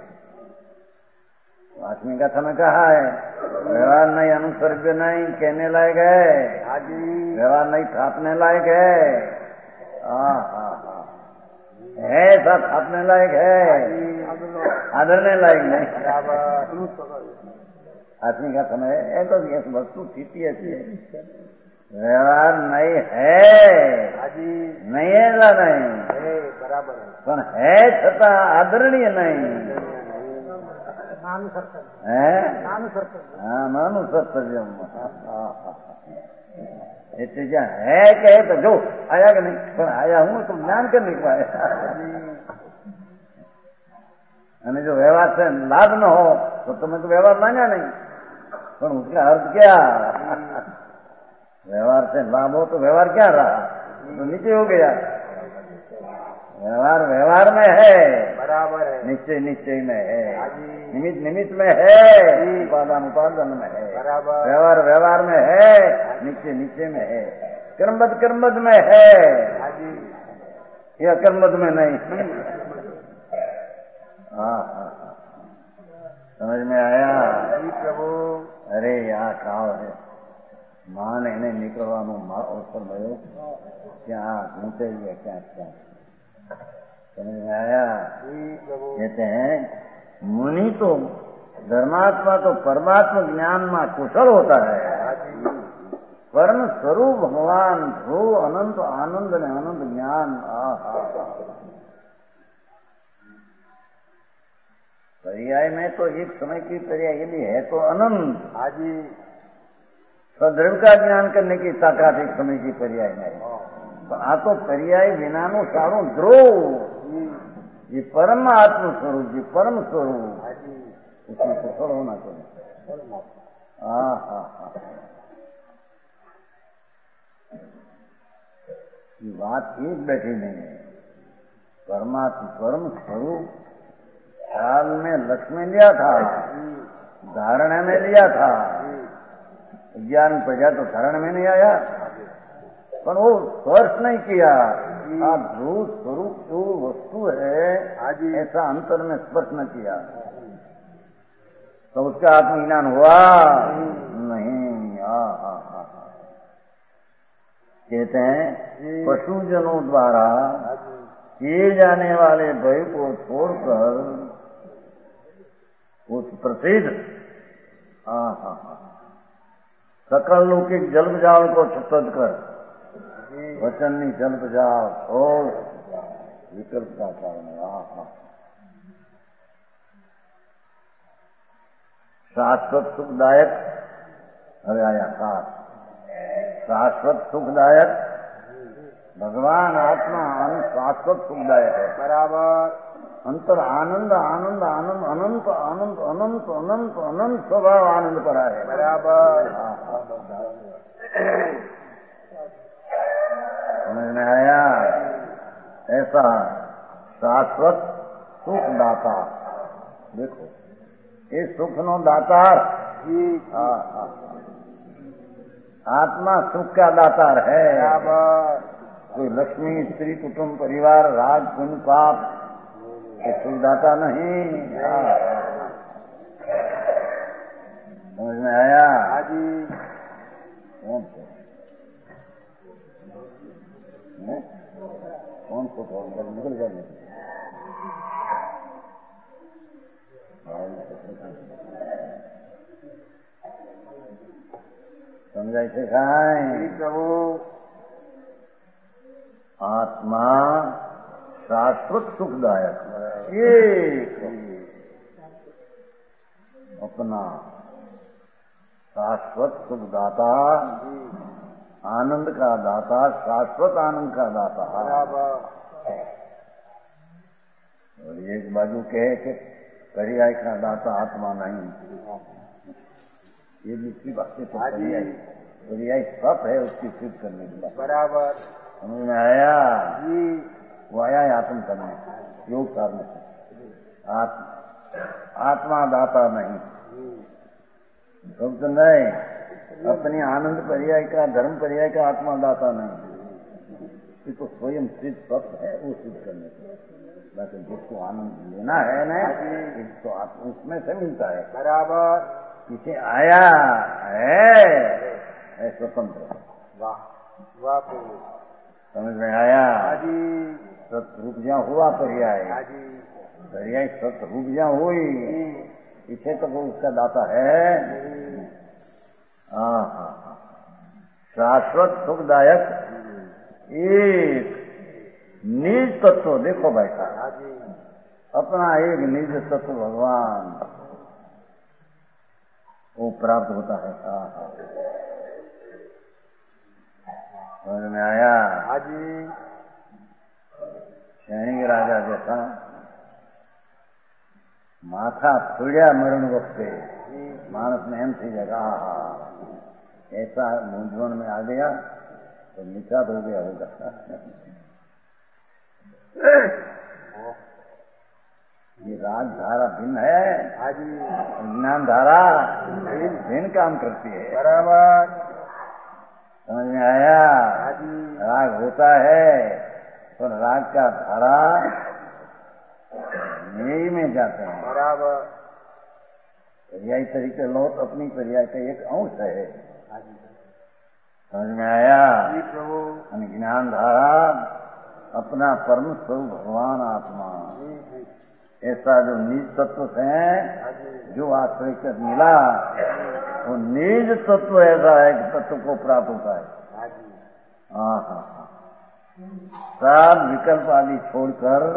Speaker 1: आत्मी का समय कहा है। व्यवहार नहीं अनुसर्ग नहीं कहने लायक है, व्यवहार नहीं थापने लायक है। हाँ हाँ हाँ है, सब थापने लायक है, आदरने लायक नहीं। आत्मी का समय है तो ये वस्तु स्थिति ऐसी है, व्यवहार नहीं है, नहीं है ना नहीं, बराबर है, छता आदरणीय नहीं है, नानुसर्तव्यम। એટલે જ્યાં है कहे तो जो आया कि नहीं, पर आया हूं तो ज्ञान करने को आया, અને जो व्यवहार से लाभ न हो तो तुम्हें तो व्यवहार मांगा नहीं, पर उसका अर्थ क्या, व्यवहार से लाभ हो तो व्यवहार क्या रहा, तो नीचे हो गया। व्यवहार व्यवहार में है,
Speaker 2: बराबर है।
Speaker 1: निश्चय निश्चय में है,
Speaker 2: हाजी
Speaker 1: निमित्त निमित्त में है, उपादान उपादान में है,
Speaker 2: बराबर।
Speaker 1: व्यवहार व्यवहार में है, निश्चय निश्चय में है, कर्मबद्ध कर्मबद्ध में है,
Speaker 2: हाजी
Speaker 1: या कर्मबद्ध में नहीं। हाँ हाँ हाँ, समझ में आया?
Speaker 2: जी प्रभु।
Speaker 1: अरे यहाँ काव है માન એને નીકળવાનું અવસર મળ્યો, ક્યાં ઊંચાઈ ક્યાં ક્યાં समझ में आया? कहते हैं मुनि तो धर्मात्मा तो परमात्मा ज्ञान में कुशल होता है, परम स्वरूप भगवान ध्रुव अनंत आनंद ने अनंत ज्ञान। पर्याय में तो एक समय की पर्याय भी है तो अनंत।
Speaker 2: हाजी
Speaker 1: सदृढ़ का ज्ञान करने की ताकत एक समय की पर्याय में है। आ तो पर्याय विनाનું સારું ધ્રુવ, ये परम आत्म स्वरूप, ये परम स्वरूप, उसमें सफल होना चाहिए। हाँ हाँ हाँ, बात एक बैठी नहीं है। परमात्मा परम स्वरूप काल में लक्ष्मी लिया था, धारणा में लिया था, ज्ञान प्रजा तो धारण में नहीं आया, पर वो स्पर्श नहीं किया। आप ध्रुव स्वरूप जो वस्तु है ऐसा अंतर में स्पर्श न किया तो उसका आत्मज्ञान हुआ नहीं। आ, आ, आ, आ। कहते हैं पशुजनों द्वारा किए जाने वाले भय को छोड़कर उस प्रसिद्ध आ, आ, आ, सकल लौकिक जल जाल को छुपद कर वचननी जल्प जाओ छोड़ विकल्प का कारण। शाश्वत सुखदायक હવે આયા ખાસ शाश्वत सुखदायक भगवान आत्मा शाश्वत सुखदायक है, बराबर। अंतर आनंद आनंद आनंद अनंत आनंद अनंत अनंत अनंत स्वभाव आनंद पर है, बराबर। समझ में आया? ऐसा शाश्वत सुख दाता। देखो ये सुख नो दातार, हाँ हाँ, आत्मा सुख का दातार है। कोई लक्ष्मी स्त्री कुटुंब परिवार राज पुण्य पाप ये सुख दाता नहीं। समझ में आया? कौन से कौन को फोन कर निकल जाने समझाई से खाएं प्रभु। आत्मा शाश्वत सुखदायक एक अपना शाश्वत सुखदाता, आनंद का दाता, शाश्वत आनंद का दाता। और एक बाजू कहे कि पर्याय का दाता आत्मा नहीं, ये दूसरी बातें तो पर्याय पर्याय सब है उसकी सिद्ध करने के बाद, बराबर। समझ में आया? वो आया है आत्म करने योग करने से। आत्मा आत्मा दाता नहीं, सब तो नहीं। अपनी आनंद पर्याय का धर्म पर्याय का आत्मा दाता नहीं, ये तो स्वयं सिद्ध सत्य है, वो सिद्ध करने से। लेकिन जिसको आनंद लेना है ना तो उसमें से मिलता है, बराबर। इसे आया है, है स्वतंत्र। वाह वाह, समझ में आया? सत रूप जहाँ हुआ पर्याय, पर्याय सत रूप जहाँ हुई, इसे तो वो उसका दाता है। हाँ हाँ हाँ, शाश्वत सुखदायक एक निज तत्व। देखो भाई साहब, अपना एक निज तत्व भगवान वो प्राप्त होता है। हाँ हाँ, समझ में आया? सैनिक राजा जैसा माथा फूड्या मरण वक्ते मानस ने एम थी जगह ऐसा मूंझवण में आ गया तो निषाद हो गया होगा। ये राजधारा भिन्न है, ज्ञान धारा भिन्न काम करती है।
Speaker 2: बराबर
Speaker 1: समझ में आया? राग होता है पर राग का धारा यही में जाते हैं।
Speaker 2: बराबर
Speaker 1: पर्यायी तरीके लौट अपनी पर्याय का एक अंश है। समझ में आया? ज्ञान धारा अपना परम स्वरूप भगवान आत्मा, ऐसा जो निज तत्व है जो आश्रय कर मिला, वो निज तत्व ऐसा है कि तत्व को प्राप्त होता है। हाँ हाँ हाँ, सब विकल्प आदि छोड़कर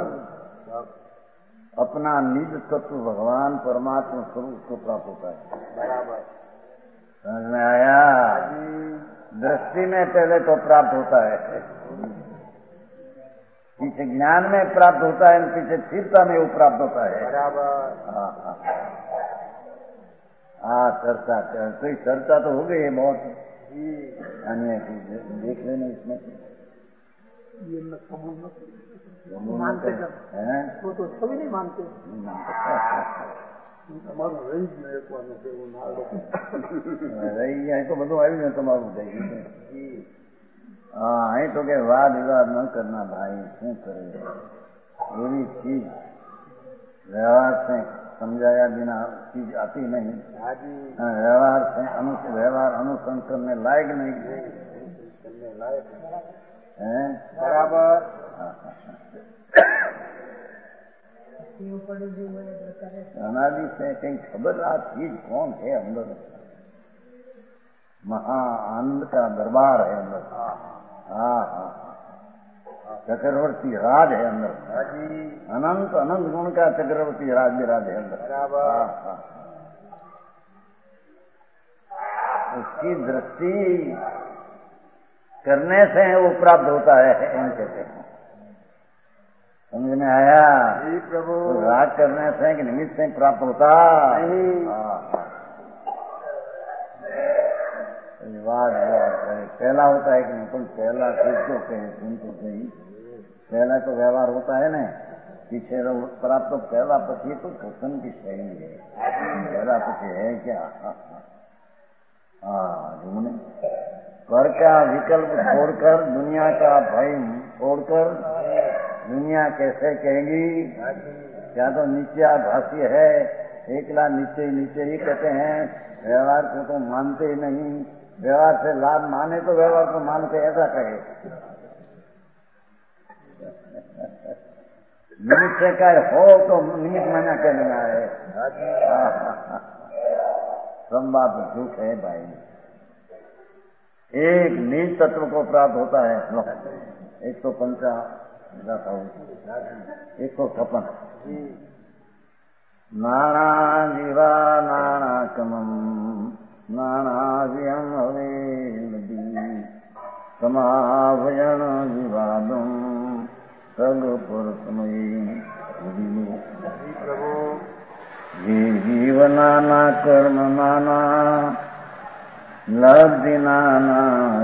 Speaker 1: अपना निज तत्व भगवान परमात्मा स्वरूप को प्राप्त होता है।
Speaker 2: बराबर
Speaker 1: समझ में आया? दृष्टि में पहले तो प्राप्त होता है, पीछे ज्ञान में प्राप्त होता है, पीछे स्थिरता में वो प्राप्त होता है।
Speaker 2: बराबर
Speaker 1: हाँ हाँ हाँ, चर्चा कर कोई चर्चा तो हो गई है बहुत अन्य चीज, देख लेना इसमें
Speaker 3: ये मत समझ मत मानते हैं वो तो सभी नहीं मानते। તમારું રહી ગયું એક વાર એવું ના
Speaker 1: રહી જાય તો બધું આવી ને તમારું થઈ ગયું। હા, અહીં તો કે વાદ વિવાદ ન કરના ભાઈ, શું કરે એવી ચીજ વ્યવહાર से समझाया बिना चीज आती नहीं। व्यवहार से अनु व्यवहार अनुसरण करने लायक नहीं है।
Speaker 2: बराबर
Speaker 1: अनादि से कहीं खबर आ चीज कौन है अंदर, महा आनंद का दरबार है अंदर। हाँ हाँ, चक्रवर्ती राज है अंदर, अनंत अनंत गुण का चक्रवर्ती राज विराज है अंदर। हाँ हाँ, उसकी दृष्टि करने से वो प्राप्त होता है, इन कहते हैं। समझ में आया?
Speaker 2: जी प्रभु।
Speaker 1: तो राग करने से कि निमित्त से प्राप्त होता
Speaker 2: नहीं।
Speaker 1: विवाद पहला होता है कि नहीं, तुम पहला सुन तो कहे सुन तो सही, पहला तो व्यवहार होता है ना, पीछे प्राप्त तो पहला पक्षी तो कृष्ण की शैली है। पहला पक्षी है क्या? हाँ, जुमने पर का विकल्प छोड़कर, दुनिया का भय छोड़कर, दुनिया कैसे कहेगी? क्या तो नीचा भाष्य है, एकला नीचे नीचे ही कहते हैं, व्यवहार को तो मानते ही नहीं, व्यवहार से लाभ माने तो व्यवहार को मानते, ऐसा कहे। निमित्त से कहे हो तो निमित्त माना कहना है। संवाद झूठ है भाई। एक निज तत्व को प्राप्त होता है, एक सौ पंचा एक सौ छप्पन नाना जीवा नाना कमम नाना व्यम हवे समाभयन विवादम सग पुरुषमयी ये जीव नाना कर्म नाना लब्धि नाना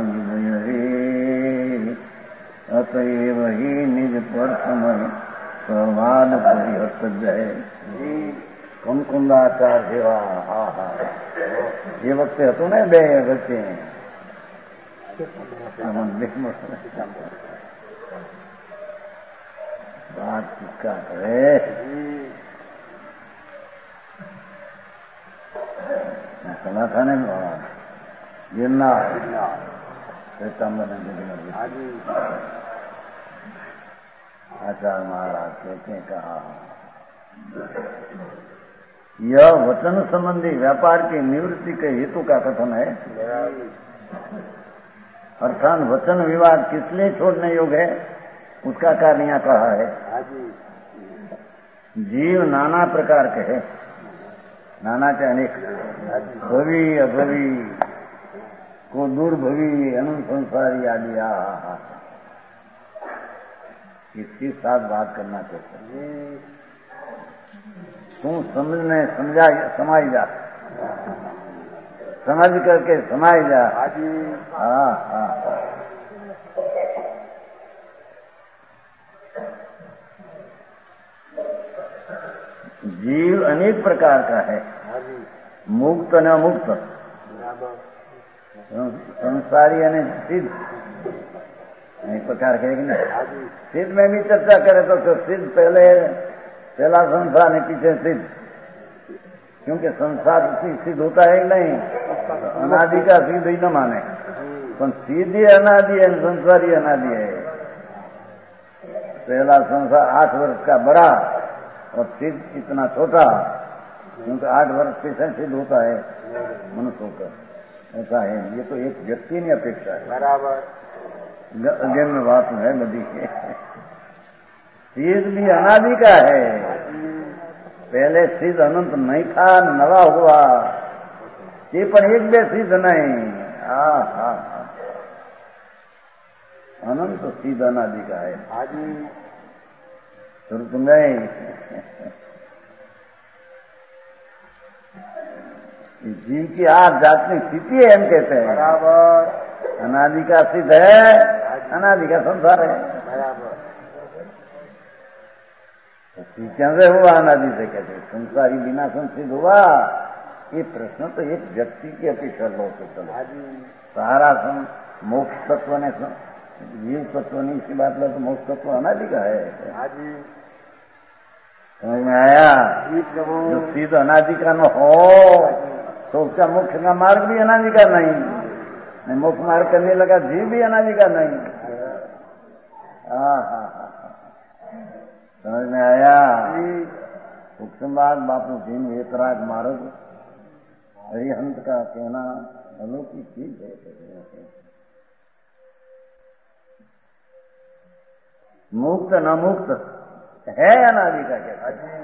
Speaker 1: अतएव ही निज पर समय संवाद परिहत जाए। कुमकुंदाचार જેવા હા હા એ વખતે હતું ને બે વચ્ચે વાત કિસ્સા કરે કલાખાને गिरनार आचार्य महाराज कहते हैं, कहा यह वचन संबंधी व्यापार की निवृत्ति के हेतु का कथन है। अर्थात वचन विवाद किस लिए छोड़ने योग्य है, उसका कारण यहाँ कहा है। जीव नाना प्रकार के है, नाना के अनेक, भवी अभवी को दुर्भवी अनुसंसारी आदि। आ इसके साथ बात करना चाहते हैं, तू समझने समझा समाई जा समझ करके समाई जा।
Speaker 2: हाजी
Speaker 1: हाँ हाँ जीव अनेक प्रकार का है,
Speaker 2: हाजी
Speaker 1: मुक्त न मुक्त,
Speaker 2: बराबर
Speaker 1: संसारी અને सिद्ध एक प्रकार के नहीं।
Speaker 2: हाजी
Speaker 1: सिद्ध में भी चर्चा करे तो, तो सिद्ध पहले पहला संसार ने पीछे सिद्ध, क्योंकि संसार सिद्ध होता है नहीं, तो अनादि का सिद्ध ही न माने, तो सिद्ध ही अनादि है, संसार ही अनादि है। पहला संसार आठ वर्ष का बड़ा और सिद्ध इतना छोटा, क्योंकि आठ वर्ष पीछे सिद्ध होता है मनुष्य होकर, ऐसा है। ये तो एक व्यक्ति की अपेक्षा है,
Speaker 2: बराबर
Speaker 1: अध्ययन में बात है बदी के। सिद्ध भी अनादि का है, पहले सिद्ध अनंत नहीं था, नवा हुआ, ये पर एक बे सिद्ध नहीं। हाँ हाँ अनंत सिद्ध अनादि का है।
Speaker 2: हाजी
Speaker 1: शुरू तुम गए जीव की आठ जातनी स्थिति है, हम कहते हैं।
Speaker 2: बराबर
Speaker 1: अनादि का सिद्ध है, अनादि का संसार है।
Speaker 2: बराबर
Speaker 1: कैसे हुआ अनादि से? कहते संसारी बिना संसिद्ध हुआ? ये प्रश्न तो एक व्यक्ति की अपेक्षा लो तो चलो।
Speaker 2: हाजी
Speaker 1: सारा सं मोक्ष तत्व ने जीव तत्व ने इसकी बात लो तो मोक्ष तत्व अनादि का है।
Speaker 2: हाजी
Speaker 1: समझ में आया?
Speaker 2: जी प्रभु
Speaker 1: जो सिद्ध अनादि का न हो तो उसका मोक्ष का मार्ग भी अनादि का नहीं, मोक्ष मार्ग करने लगा जीव भी अनादि का नहीं। हाँ हाँ हाँ समझ में आया? सूक्ष्म बात बापू जी वेतराग मार्ग हरिहंत का कहना अलौकिक चीज है। मुक्त न मुक्त है अनादि का कहता है।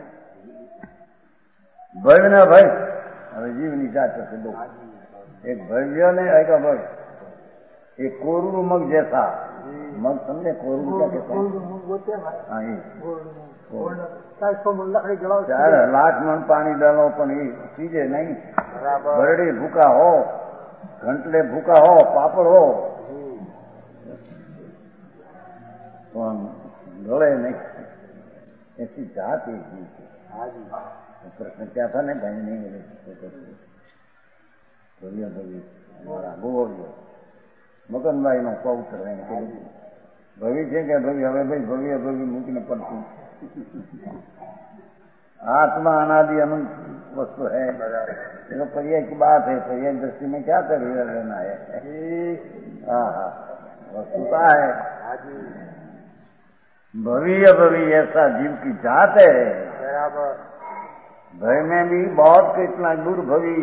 Speaker 1: भय न भय હવે જીવ ની જાત છે દો, એક ભવ્ય ને એક અભય, एक कोरू मग जैसा मग समझे कोरू क्या कहते हैं? हाँ ये चार लाख मन पानी डालो पण ये चीजे नहीं, बरड़ी भूखा हो, घंटले भूखा हो, पापड़ हो तो हम गले नहीं, ऐसी जात एक जीव की। प्रश्न क्या था ने भाई नहीं मिले भव्य भव्य हमारा गोवर्य મગનભાઈ નો પૌત્ર ભવિ છે કે ભવિ હવે ભાઈ ભવ્ય ભવ્ય મૂકીને પડતું। आत्मा अनादि अनंत वस्तु है, तो पर्याय की बात है, पर्याय दृष्टि में क्या कर लेना है? हाँ हाँ वस्तुता है। भव्य भव्य ऐसा जीव की जात है।
Speaker 2: बराबर
Speaker 1: भय में भी बहुत कितना दूर भवी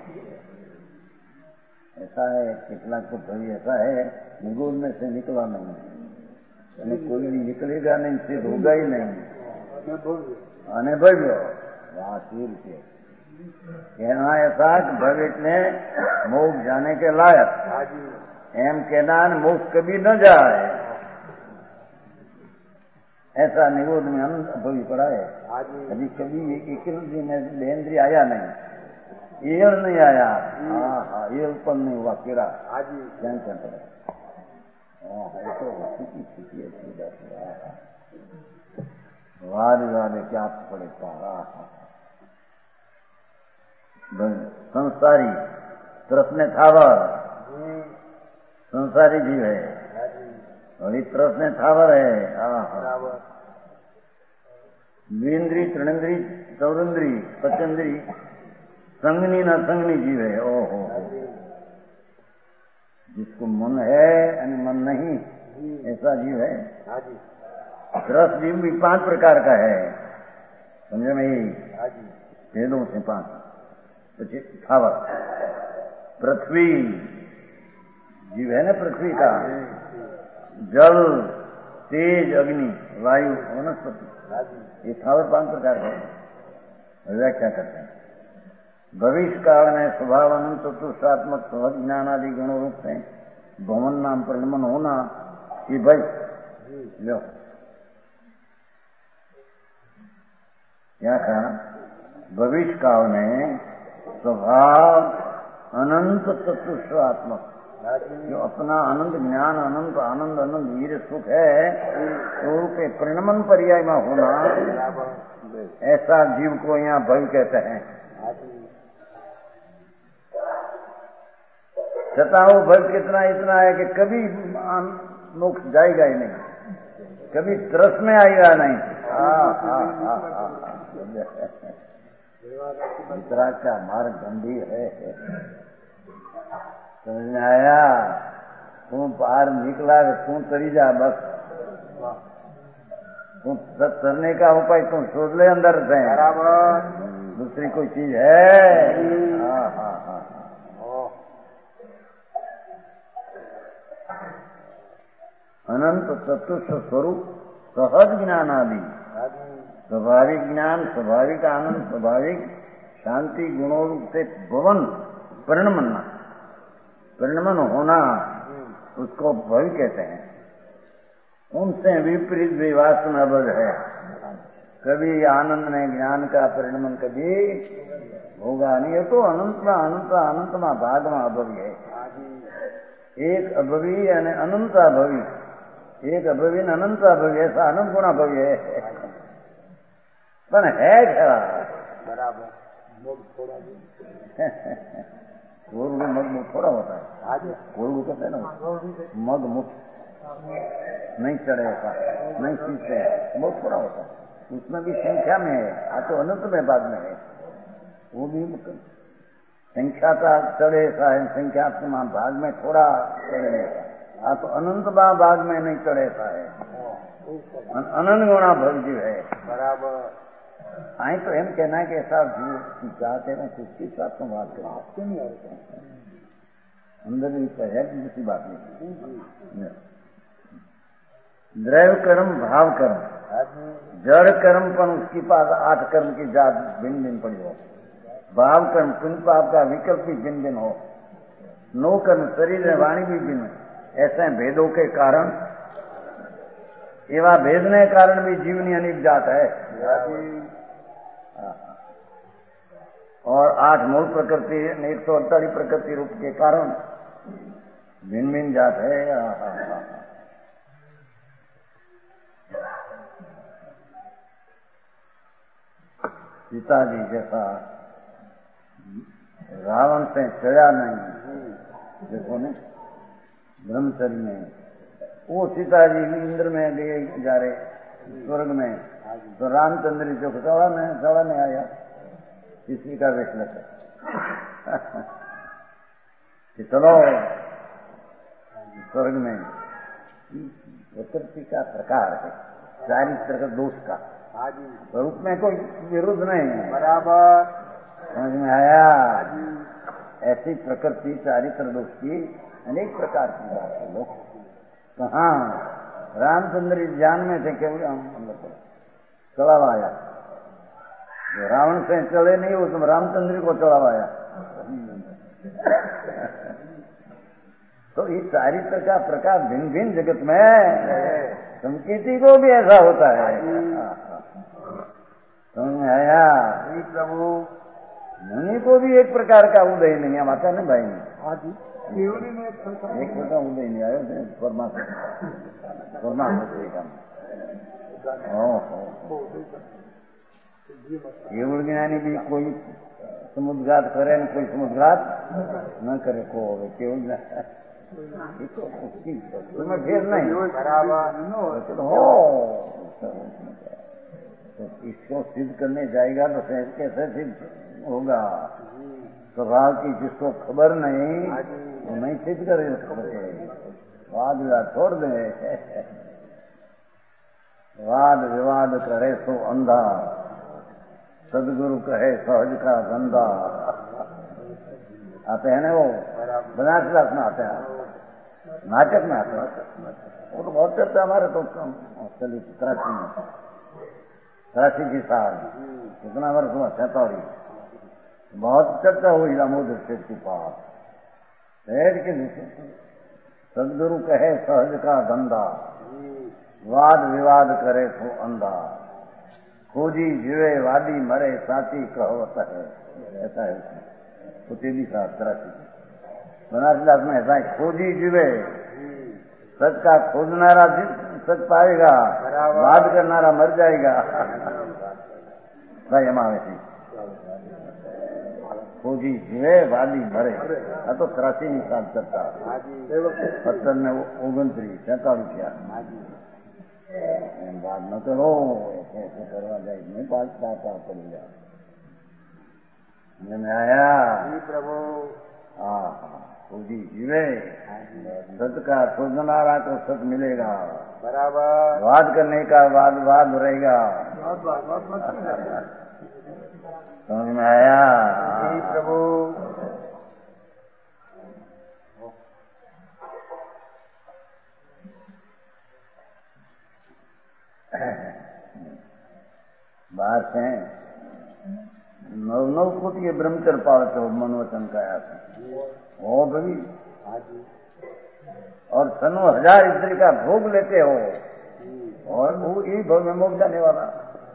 Speaker 1: ऐसा है, कितना तो भवी ऐसा है निगोद में से निकला नहीं, यानी कोई भी निकलेगा नहीं, सिद्ध होगा ही नहीं। અને ભવ્ય વાત એ રીતે कहना ऐसा कि भव्य ने मोक्ष जाने के लायक, एम कहना मोक्ष कभी न जाए, ऐसा निरोध में अनुभवी पड़ा है। अभी कभी एक में बेंद्री आया नहीं, एल नहीं आया। हाँ हाँ एल पर नहीं हुआ केरा ध्यान चल रहा। हाँ ऐसा वस्तु की स्थिति है। वारे वारे क्या पड़े पारा। संसारी तरसने थावर संसारी जीव है, और तरसने थावर है। द्विंद्री त्रिनेन्द्री चौरेन्द्री पचेन्द्री संगनी न संगनी जीव है। ओहो जिसको मन है और मन नहीं ऐसा जीव है। रस जीव भी पांच प्रकार का है, समझे में? भेदों से पांच। थावर पृथ्वी जीव है ना, पृथ्वी का जल तेज अग्नि वायु वनस्पति, ये थावर पांच प्रकार का है। व्याख्या करते हैं भविष्य काल में स्वभाव अनंत चतुष्टात्मक सहज ज्ञान आदि गुणों रूप से भवन नाम परिणमन होना, ये भाई लो क्या कहा? भविष्य काल में स्वभाव अनंत चतुष्वात्मक, जो अपना अनंत ज्ञान, अनंत आनंद, अनंत वीर सुख है, तो के परिणमन पर्याय में होना, ऐसा जीव को यहाँ भय कहते हैं। छठा वो भय कितना इतना है कि कभी मोक्ष जाएगा ही नहीं, कभी तरस में आएगा नहीं। हाँ हाँ हाँ हाँ, दूसरा का मार्ग गंभीर है, समझ में आया? तू बाहर निकला तू तरी जा, बस तू तरने का उपाय तुम सोच ले अंदर से, दूसरी कोई चीज है? हाँ हाँ हाँ, अनंत चतुष्ट स्वरूप सहज ज्ञान आदि, स्वाभाविक ज्ञान, स्वाभाविक आनंद, स्वाभाविक शांति गुणों से भवन परिणमन, परिणमन होना, उसको भय कहते हैं। उनसे विपरीत विवासना बल है, कभी आनंद में ज्ञान का परिणमन कभी होगा नहीं। ये तो अनंत में अनंत अनंत में भाग में अभवी है, एक अभवी यानी अनंत अभवी, एक अभवी अनंत अभवी, ऐसा अनंत गुणा भवी है, पर है क्या
Speaker 2: बराबर
Speaker 1: कोरगु मग मुख थोड़ा होता है, कोरगु कहते हैं ना, मग मुख नहीं चढ़े ऐसा नहीं सीखते हैं, बहुत थोड़ा होता है, उसमें भी संख्या में है, आ तो अनंत में भाग में है, वो भी संख्या का चढ़े ऐसा है, संख्या भाग में थोड़ा चढ़े, आ तो अनंत भाग में नहीं चढ़े ऐसा है, अनंत गुणा भगजीव है
Speaker 2: बराबर।
Speaker 1: आई तो एम कहना है कि ऐसा जीव चाहते हैं किसकी साथ में बात करें, नहीं अंदर भी है, दूसरी बात नहीं। द्रव्य कर्म, भाव कर्म, जड़ कर्म पर उसके पास आठ कर्म की जात भिन्न भिन्न पड़ी हो, भाव कर्म पुण्य पाप का विकल्प भी भिन्न भिन्न हो, नो कर्म शरीर में वाणी भी भिन्न, ऐसे भेदों के कारण, एवं भेदने के कारण भी जीवनी अनेक जात है, और आठ मूल प्रकृति एक सौ अड़तालीस प्रकृति रूप के कारण भिन्न भिन्न जात है। सीता जी जैसा रावण से चढ़ा नहीं, देखो ने ब्रह्मचर्य में, वो सीता जी इंद्र में ले जा रहे स्वर्ग में, तो रामचंद्र जी को चढ़ा नहीं चढ़ा नहीं आया, किसी का वेश लगा कि चलो स्वर्ग में, प्रकृति का प्रकार है, चारित्र का दोष का स्वरूप में कोई विरोध नहीं है,
Speaker 2: बराबर
Speaker 1: समझ में आया? ऐसी प्रकृति चारित्र दोष की अनेक प्रकार की बात है। लोग कहाँ रामचंद्र जान में थे, केवल चढ़ावाया, जो रावण से चले नहीं वो तुम रामचंद्र को चढ़ावाया। तो इस चारित्र का प्रकार भिन्न भिन्न जगत में, संकीर्ति को भी ऐसा होता है, समझ में आया?
Speaker 2: प्रभु
Speaker 1: मुनि को भी एक प्रकार का उदय नहीं है, माता ने भाई
Speaker 3: में
Speaker 1: एक प्रकार उदय नहीं आयो, परमात्मा परमात्मा केवल ज्ञानी भी कोई समुद्रघात करे न कोई समुद्रघात न करे, को केवल तुम्हें फिर नहीं हो, तो इसको सिद्ध करने जाएगा तो कैसे सिद्ध होगा? स्वभाव की जिसको खबर नहीं वो नहीं सिद्ध करे, वाद विवाद छोड़ दे, वाद विवाद करे सो अंधा, सदगुरु कहे सहज का धंधा, आते हैं ना वो बनारस क्लास में आते हैं, नाटक में आते हैं, वो तो बहुत चलता है हमारे तो चली कराची में, कराची की साल कितना वर्ष हुआ सैतारी, बहुत चर्चा हुई दामोदर सेठ के पास, सेठ के सदगुरु कहे सहज का धंधा, वाद विवाद करे सो अंधा, खोजी जीवे वादी मरे साथी कहवत है, ऐसा है उसमें, तो तेली साहब कराची बनारसदास में ऐसा है, खोजी जीवे, सच का खोजनारा सच पाएगा, वाद करनारा मर जाएगा। भाई एम આવે છે खोजी जीवे वादी मरे। आ तो ત્રાસી ની સાત કરતા સત્તર ને ઓગણત્રીસ છેતાલીસ એમ વાત ન કરો, ऐसे કરવા જાય નહીં, पाँच पापा पड़ी जा मैंने आया
Speaker 2: प्रभु।
Speaker 1: हाँ हाँ खोजी जीवे, सत का खोजनारा को सत मिलेगा,
Speaker 2: बराबर।
Speaker 1: वाद करने का वाद वाद रहेगा। समझ में आया?
Speaker 2: जी प्रभु।
Speaker 1: बाहर से नव नव कोटि ब्रह्मचर्य पावत हो मनवचन का हो भाई, और सनो हजार स्त्री का भोग लेते हो, और वो ही भोग में मोक्ष जाने वाला।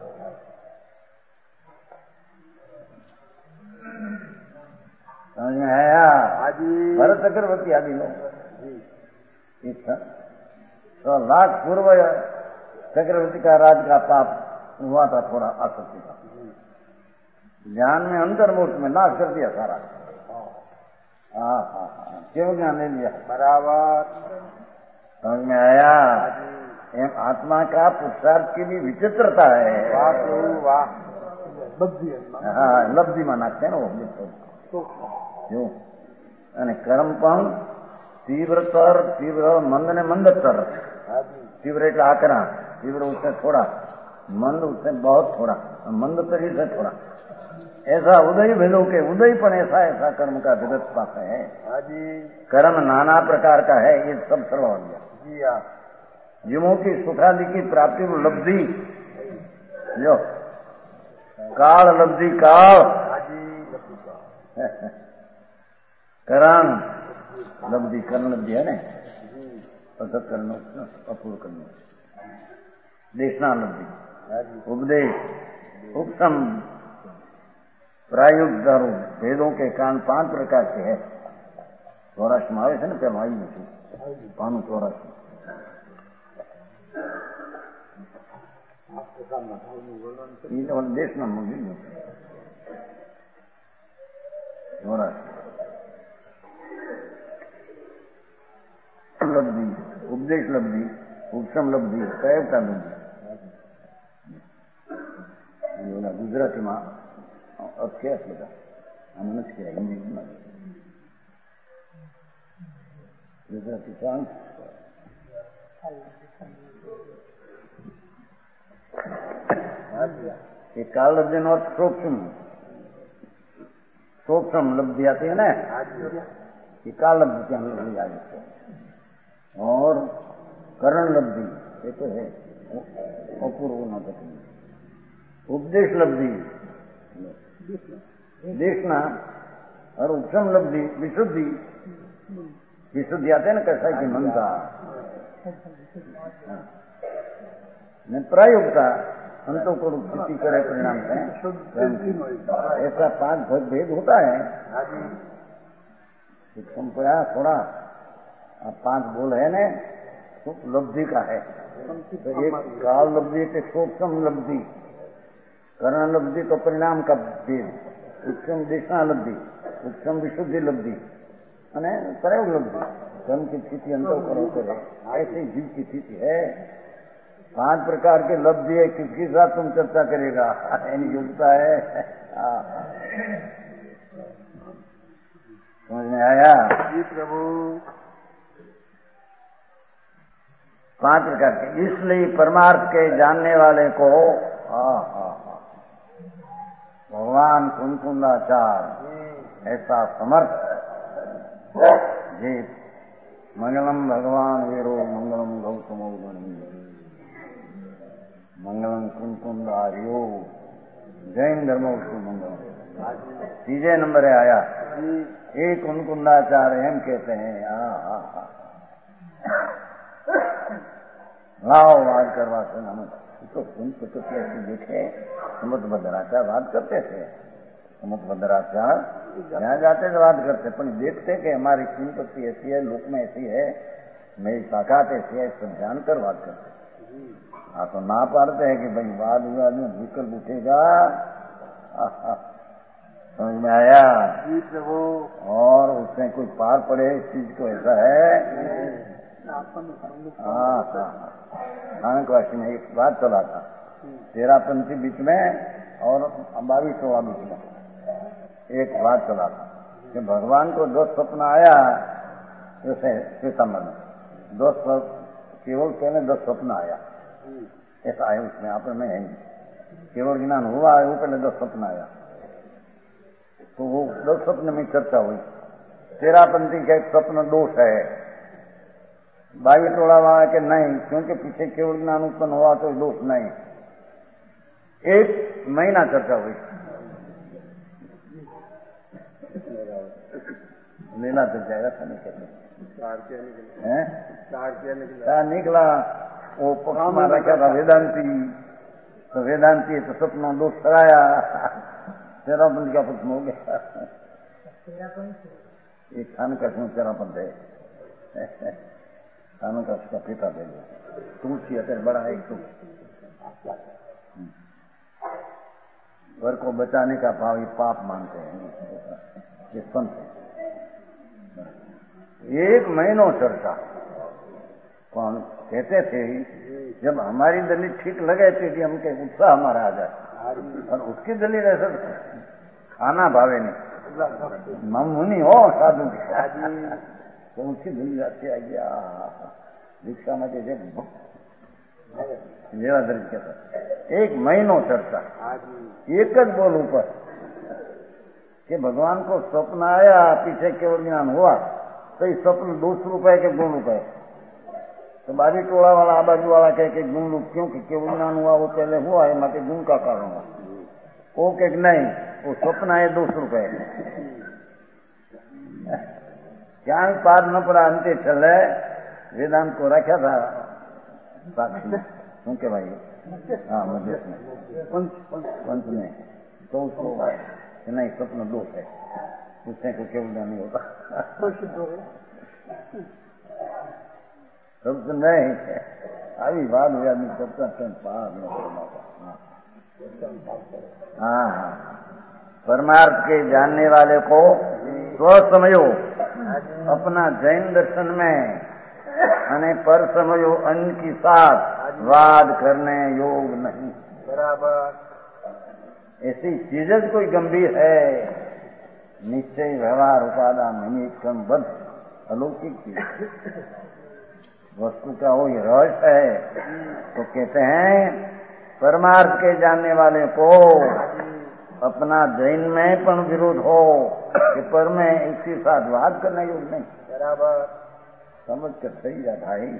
Speaker 1: समझ में आया? भरत चक्रवर्ती आदि लोग तो लाख पूर्व चक्रवर्ती का राज का पाप हुआ था, थोड़ा आसक्ति का, ज्ञान में अंतर्मुख में नाश कर दिया सारा। हाँ हाँ हाँ क्यों ज्ञान ले लिया,
Speaker 2: बराबर।
Speaker 1: समझ में आया? एम आत्मा का पुरुषार्थ की भी विचित्रता है।
Speaker 2: वाह प्रभु वाह।
Speaker 1: हाँ लब्धि में नाखते हैं वो क्यों, અને કર્મ પણ तीव्रतर तीव्र मंद ने मंदतर, तीव्र એટલે आकरा, तीव्र उससे थोड़ा, मंद उससे बहुत थोड़ा, मंदतर ही से थोड़ा। ऐसा उदय भेदों के उदय पण ऐसा ऐसा कर्म का विगत पास है। कर्म नाना प्रकार का है, ये सब सर्व हो गया।
Speaker 2: जी हाँ।
Speaker 1: जीवों की सुखादि की प्राप्ति को लब्धि जो काल लब्धि काल करण लब्धि, कर्ण लब्धि है ना, असत कर्ण अपूर्व कर्ण, देशना लब्धि, उपदेश, उपसम, प्रायुक्त दारू, भेदों के कारण पांच प्रकार के है। चौरासी में आवे છે ને પેલું આવી નથી, પાનું ચોરાસી દેશના મૂલ્ય ચોરાસી लब्धि, उपदेश लब्धि, उपशम लब्धि, प्रयोगता लब्धि। गुजराती में अब क्या था, हमने किया हिंदी में गुजराती सांग ये काल लब्धि नो सूक्ष्म सूक्ष्म लब्धि आती है ना, ये काल लब्धि क्या लब्धि आ जाती है, और करण लब्धि ये तो है अपूर्व न सकती। उपदेश लब्धि देखना, और उपशम लब्धि विशुद्धि, विशुद्धि आते ना कैसा की मनता प्रायोगता अंतों को स्थिति करे परिणाम से ऐसा पांच भेद होता है। सूक्ष्म को यहाँ थोड़ा अब पांच बोल है ने लब्धि का है, तो एक काल लब्धि, एक सूक्ष्म लब्धि, कर्ण लब्धि तो परिणाम का भेद, सूक्ष्म दिशा लब्धि, सूक्ष्म विशुद्धि लब्धि, અને प्रयोग लब्धि, कर्म की स्थिति अंतर करो करे, ऐसी जीव की स्थिति है। पांच प्रकार के लब्धि है, किसके साथ तुम चर्चा करेगा, योग्यता है। समझ में आया?
Speaker 2: जी प्रभु।
Speaker 1: पांच प्रकार के, इसलिए परमार्थ के जानने वाले को भगवान कुंकुंदाचार ऐसा समर्थ जी, मंगलम भगवान वीरो मंगलम गौतम मंगलम कुंकुंदार्यो जैन धर्मो मंगलम। तीजे नंबर है आया, एक कुंकुंदाचार्य हम कहते हैं। हाँ हाँ हाँ लाओ वाद करवा सुना तो सुन तो ऐसे देखे समझ बदराचा बात करते थे, समुद्राचार यहाँ जाते तो बात करते, पर देखते कि हमारी संपत्ति ऐसी है, लोक में ऐसी है, मेरी ताकत ऐसी है, सब जानकर बात करते। हाँ तो ना पाड़ते हैं कि भाई वाद विवाद में विकल्प उठेगा। समझ में आया
Speaker 2: जी प्रभु।
Speaker 1: और उसमें कोई पार पड़े इस चीज को, ऐसा है। हाँ हाँ खानकवासी में एक बात चला था, तेरह पंथी बीच में और बावी सोलह बीच में एक बात चला था कि भगवान को दो स्वप्न आया, जैसे श्वेतांबर में दो केवल पहले दो स्वप्न आया, ऐसा है उसमें, आप में है केवल ज्ञान हुआ है, वो पहले दो स्वप्न आया। तो वो दो स्वप्न में चर्चा हुई। तेरह पंथी का एक स्वप्न दोष है, बाई टोला वाला के नहीं, क्योंकि पीछे केवल ज्ञान उत्पन्न हुआ तो दोष नहीं। एक महीना चर्चा हुई, लीला तो जाएगा था नहीं क्या निकला। वो पक्ष में रखा था वेदांती, तो वेदांती तो स्वप्न दोष कराया, तेरह पंथ का प्रश्न हो गया। एक खान का क्यों तेरह पंथ है, खानों का उसका पिता दे दो, तुलसी अगर बड़ा है तो घर को बचाने का भाव ये पाप मानते हैं, ये संत है। एक महीनों चर्चा कौन कहते थे, जब हमारी दलील ठीक लगे थे कि हमके उत्साह हमारा आ जाए, और उसकी दलील ऐसा खाना भावे नहीं, ममुनि हो साधु तो उसकी दलील आती आ गया दीक्षा में जैसे मेरा दर्ज कहता। एक महीनों चर्चा एक ज बोल ऊपर कि भगवान को स्वप्न आया, पीछे केवल ज्ञान हुआ, तो इस स्वप्न दो सौ रुपए के गुण रुपए, तो बारी टोला वाला आबाजू वाला कह के गुण रूप, क्योंकि केवल ज्ञान हुआ वो पहले हुआ है, माते गुण का कारण हुआ। वो कह नहीं, वो स्वप्न आए दो सौ रुपए, ज्ञान पार न पड़ा, अंते चले वेदांत को रखा था साक्षी में, क्योंकि भाई हाँ मध्य में पंच में, तो उसको कि नहीं स्वप्न दोष है, उससे को केवल नहीं होता, सब तो नहीं अभी बात हुआ नहीं सबका पार न करना। हाँ हाँ परमार्थ के जानने वाले को स्व समझो अपना जैन दर्शन में, અને पर समझो अन्य की साथ वाद करने योग नहीं। बराबर ऐसी चीजें कोई गंभीर है, निश्चय व्यवहार उपादान निमित्त क्रम बद्ध अलौकिक चीज वस्तु का वो रहस्य है। तो कहते हैं परमार्थ के जानने वाले को अपना जैन में पण विरोध हो कि पर में इसके साथ वाद करना योग नहीं। बराबर समझ कर सही जाता है,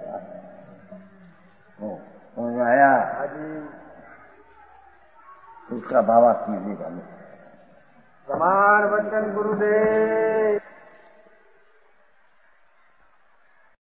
Speaker 1: समझ में आया। उसका भावार्थ में निकालो।
Speaker 2: समान वचन गुरुदेव।